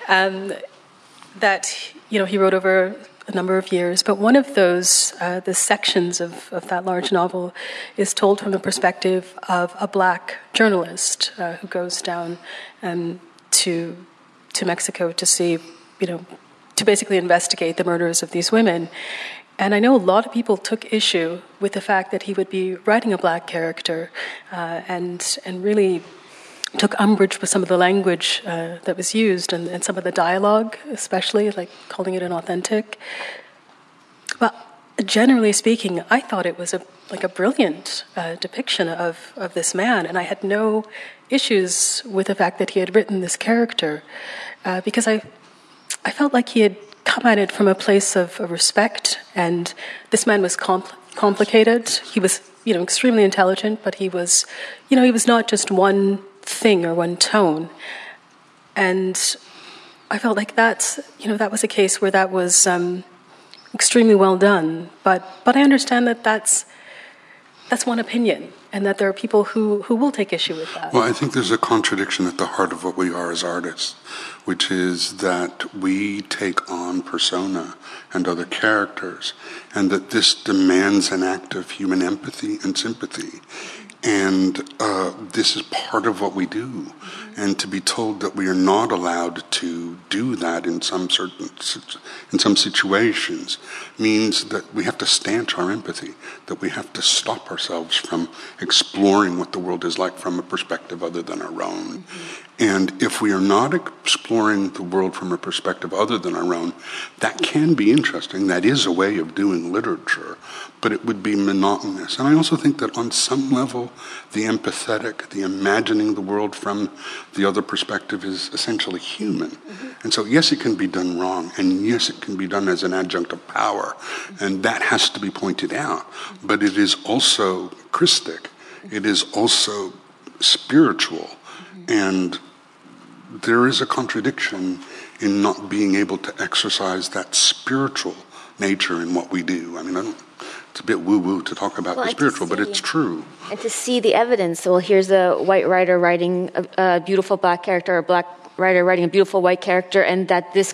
that he wrote over a number of years. But one of those, the sections of that large novel, is told from the perspective of a black journalist who goes down to Mexico to see, to basically investigate the murders of these women. And I know a lot of people took issue with the fact that he would be writing a black character and really took umbrage with some of the language that was used and some of the dialogue, especially, like calling it inauthentic. But generally speaking, I thought it was a brilliant depiction of this man, and I had no issues with the fact that he had written this character because I felt like he had come at it from a place of respect, and this man was complicated. He was extremely intelligent, but he was not just one thing or one tone. And I felt like that was a case where that was extremely well done. But I understand that that's one opinion, and that there are people who will take issue with that. Well, I think there's a contradiction at the heart of what we are as artists, which is that we take on persona and other characters, and that this demands an act of human empathy and sympathy. And this is part of what we do. And to be told that we are not allowed to do that in some situations means that we have to stanch our empathy, that we have to stop ourselves from exploring what the world is like from a perspective other than our own. And if we are not exploring the world from a perspective other than our own, that can be interesting. That is a way of doing literature, but it would be monotonous. And I also think that on some level, the empathetic, the imagining the world from the other perspective is essentially human. And so, yes, it can be done wrong, and yes, it can be done as an adjunct of power, and that has to be pointed out. But it is also Christic. It is also spiritual. And there is a contradiction in not being able to exercise that spiritual nature in what we do. I mean, it's a bit woo-woo to talk about the spiritual, but it's true. And to see the evidence. Well, here's a white writer writing a beautiful black character, or a black writer writing a beautiful white character, and that this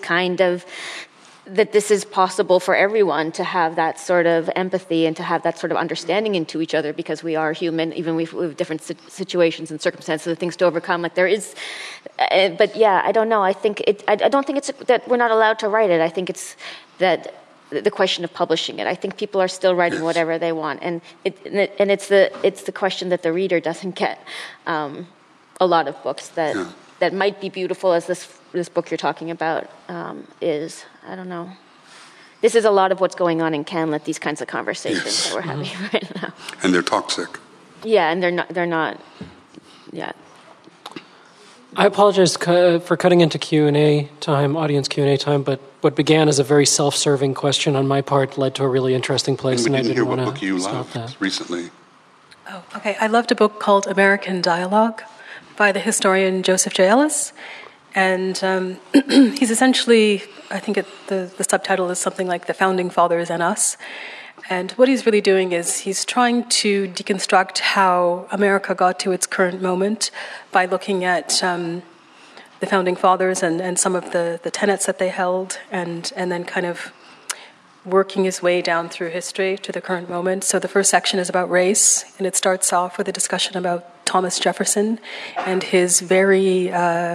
is possible for everyone to have that sort of empathy and to have that sort of understanding into each other, because we are human, even we have different situations and circumstances and things to overcome. Like there is, but yeah, I don't know. I don't think it's that we're not allowed to write it. I think it's that the question of publishing it. I think people are still writing whatever they want, and it's the question that the reader doesn't get. A lot of books that might be beautiful, as this book you're talking about is. I don't know. This is a lot of what's going on in CanLit, these kinds of conversations that we're having right now. And they're toxic. Yeah, and they're not. Yeah. I apologize for cutting into Q&A time, audience Q&A time, but what began as a very self-serving question on my part led to a really interesting place, and I didn't want to stop that. Recently. Oh, okay. I loved a book called American Dialogue by the historian Joseph J. Ellis. And he's essentially, I think the subtitle is something like The Founding Fathers and Us. And what he's really doing is he's trying to deconstruct how America got to its current moment by looking at the Founding Fathers and some of the tenets that they held, and then kind of working his way down through history to the current moment. So the first section is about race, and it starts off with a discussion about Thomas Jefferson and his very...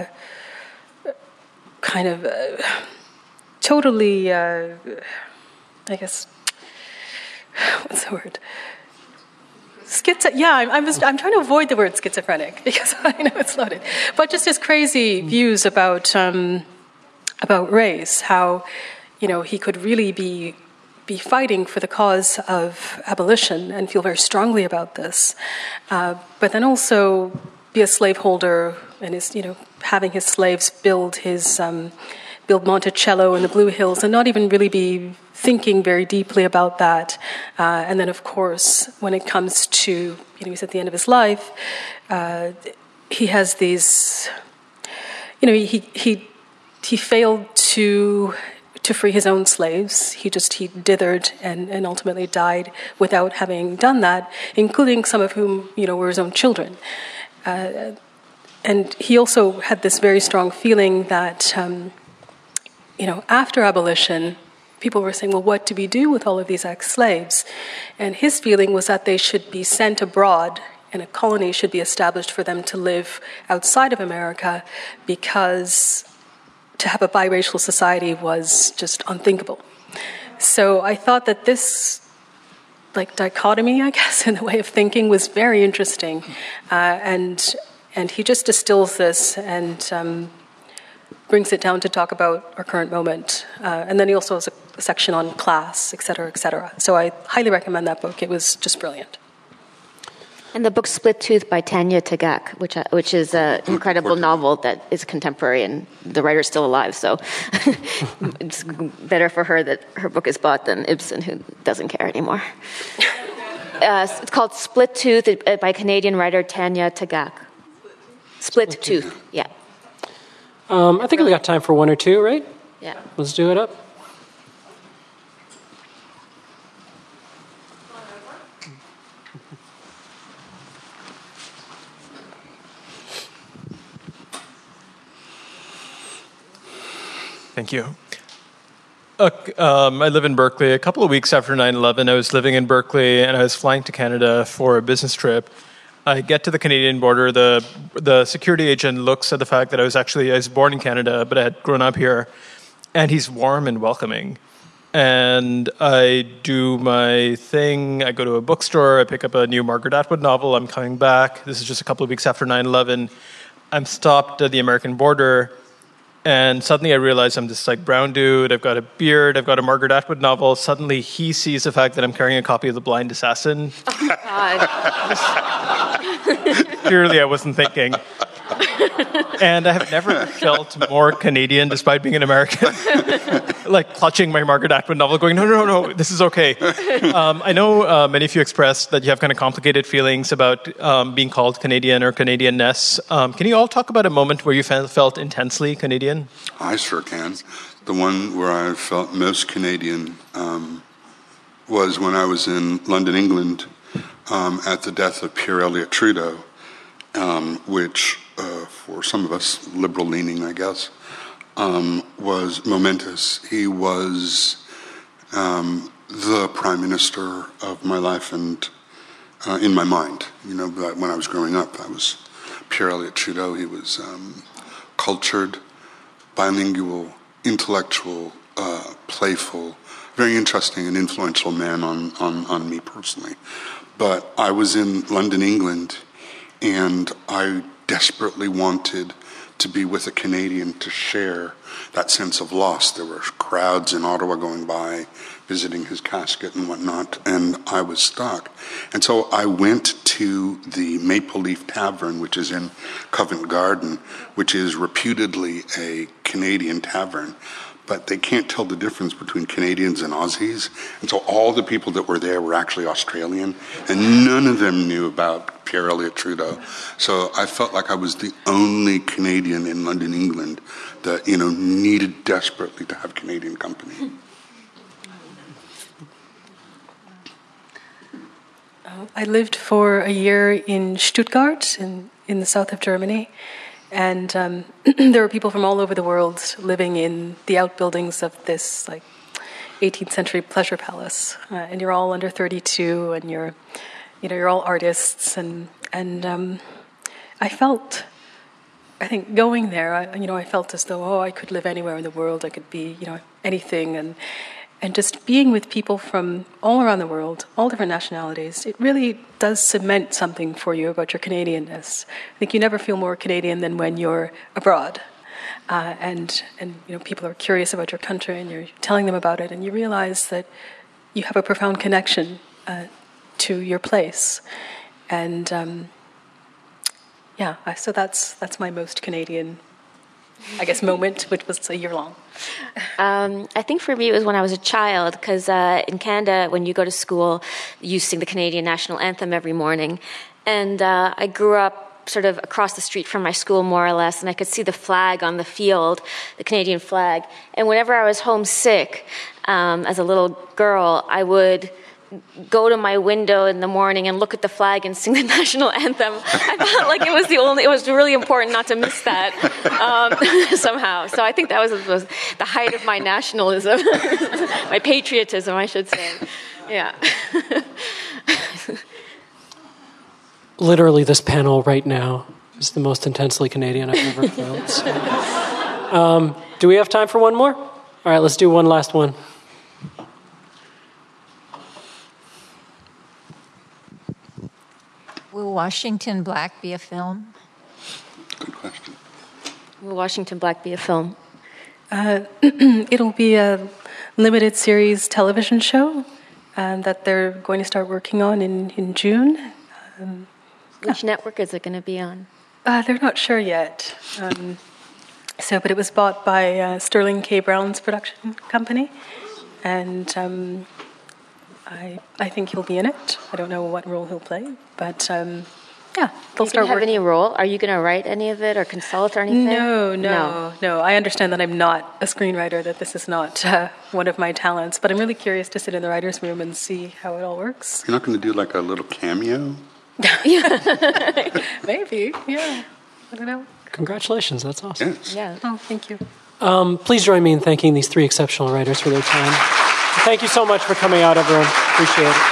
kind of totally, I guess, what's the word? I'm trying to avoid the word schizophrenic because I know it's loaded. But just his crazy views about race, how, he could really be fighting for the cause of abolition and feel very strongly about this, but then also be a slaveholder and his, having his slaves build Monticello in the Blue Hills and not even really be thinking very deeply about that. And then, of course, when it comes to, he's at the end of his life, he has these, he failed to free his own slaves. He dithered and ultimately died without having done that, including some of whom, were his own children. And he also had this very strong feeling that, after abolition, people were saying, well, what do we do with all of these ex-slaves? And his feeling was that they should be sent abroad and a colony should be established for them to live outside of America, because to have a biracial society was just unthinkable. So I thought that this dichotomy, I guess, in the way of thinking was very interesting. And he just distills this and brings it down to talk about our current moment. And then he also has a section on class, et cetera, et cetera. So I highly recommend that book. It was just brilliant. And the book Split Tooth by Tanya Tagaq, which is an incredible novel that is contemporary, and the writer's still alive, so it's better for her that her book is bought than Ibsen, who doesn't care anymore. It's called Split Tooth by Canadian writer Tanya Tagaq. Split Tooth, yeah. I think we got time for one or two, right? Yeah. Let's do it up. Thank you. I live in Berkeley. A couple of weeks after 9/11, I was living in Berkeley, and I was flying to Canada for a business trip. I get to the Canadian border. The security agent looks at the fact that I was born in Canada, but I had grown up here, and he's warm and welcoming. And I do my thing. I go to a bookstore. I pick up a new Margaret Atwood novel. I'm coming back. This is just a couple of weeks after 9/11. I'm stopped at the American border. And suddenly I realize I'm this like brown dude, I've got a beard, I've got a Margaret Atwood novel. Suddenly he sees the fact that I'm carrying a copy of The Blind Assassin. Oh, God. Clearly I wasn't thinking. And I have never felt more Canadian despite being an American. Like clutching my Margaret Atwood novel going, no, this is okay. I know many of you expressed that you have kind of complicated feelings about being called Canadian or Canadianness. Can you all talk about a moment where you felt intensely Canadian? I sure can. The one where I felt most Canadian was when I was in London, England, at the death of Pierre Elliott Trudeau, which for some of us, liberal-leaning, I guess, was momentous. He was the prime minister of my life and in my mind. You know, when I was growing up, that was Pierre Elliott Trudeau. He was cultured, bilingual, intellectual, playful, very interesting and influential man on me personally. But I was in London, England, and I desperately wanted to be with a Canadian to share that sense of loss. There were crowds in Ottawa going by, visiting his casket and whatnot, and I was stuck. And so I went to the Maple Leaf Tavern, which is in Covent Garden, which is reputedly a Canadian tavern, but they can't tell the difference between Canadians and Aussies. And so all the people that were there were actually Australian, and none of them knew about Pierre Elliott Trudeau. So I felt like I was the only Canadian in London, England that, you know, needed desperately to have Canadian company. I lived for a year in Stuttgart, in the south of Germany, and there were people from all over the world living in the outbuildings of this like 18th century pleasure palace, and you're all under 32, and you're all artists, and I think going there, I felt as though I could live anywhere in the world, I could be anything, and just being with people from all around the world, all different nationalities, it really does cement something for you about your Canadianness. I think you never feel more Canadian than when you're abroad. And people are curious about your country, and you're telling them about it, and you realize that you have a profound connection to your place. And so that's my most Canadian, I guess, moment, which was a year long. I think for me it was when I was a child, because in Canada, when you go to school, you sing the Canadian national anthem every morning. And I grew up sort of across the street from my school, more or less, and I could see the flag on the field, the Canadian flag. And whenever I was homesick, as a little girl, I would go to my window in the morning and look at the flag and sing the national anthem. I felt like it was really important not to miss that somehow. So I think that was the height of my nationalism, my patriotism, I should say. Yeah. Literally, this panel right now is the most intensely Canadian I've ever felt. So. Do we have time for one more? All right, let's do one last one. Will Washington Black be a film? Good question. Will Washington Black be a film? It'll be a limited series television show that they're going to start working on in June. Which network is it going to be on? They're not sure yet. But it was bought by Sterling K. Brown's production company, and I think he'll be in it. I don't know what role he'll play, but yeah, they'll Do you start have working. any role? Are you going to write any of it or consult or anything? No. I understand that I'm not a screenwriter, that this is not one of my talents, but I'm really curious to sit in the writer's room and see how it all works. You're not going to do like a little cameo? Maybe, yeah. I don't know. Congratulations, that's awesome. Yes. Yeah. Oh, thank you. Please join me in thanking these three exceptional writers for their time. Thank you so much for coming out, everyone. Appreciate it.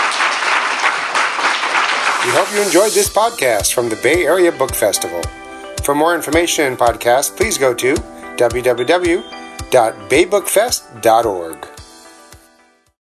We hope you enjoyed this podcast from the Bay Area Book Festival. For more information and podcasts, please go to www.baybookfest.org.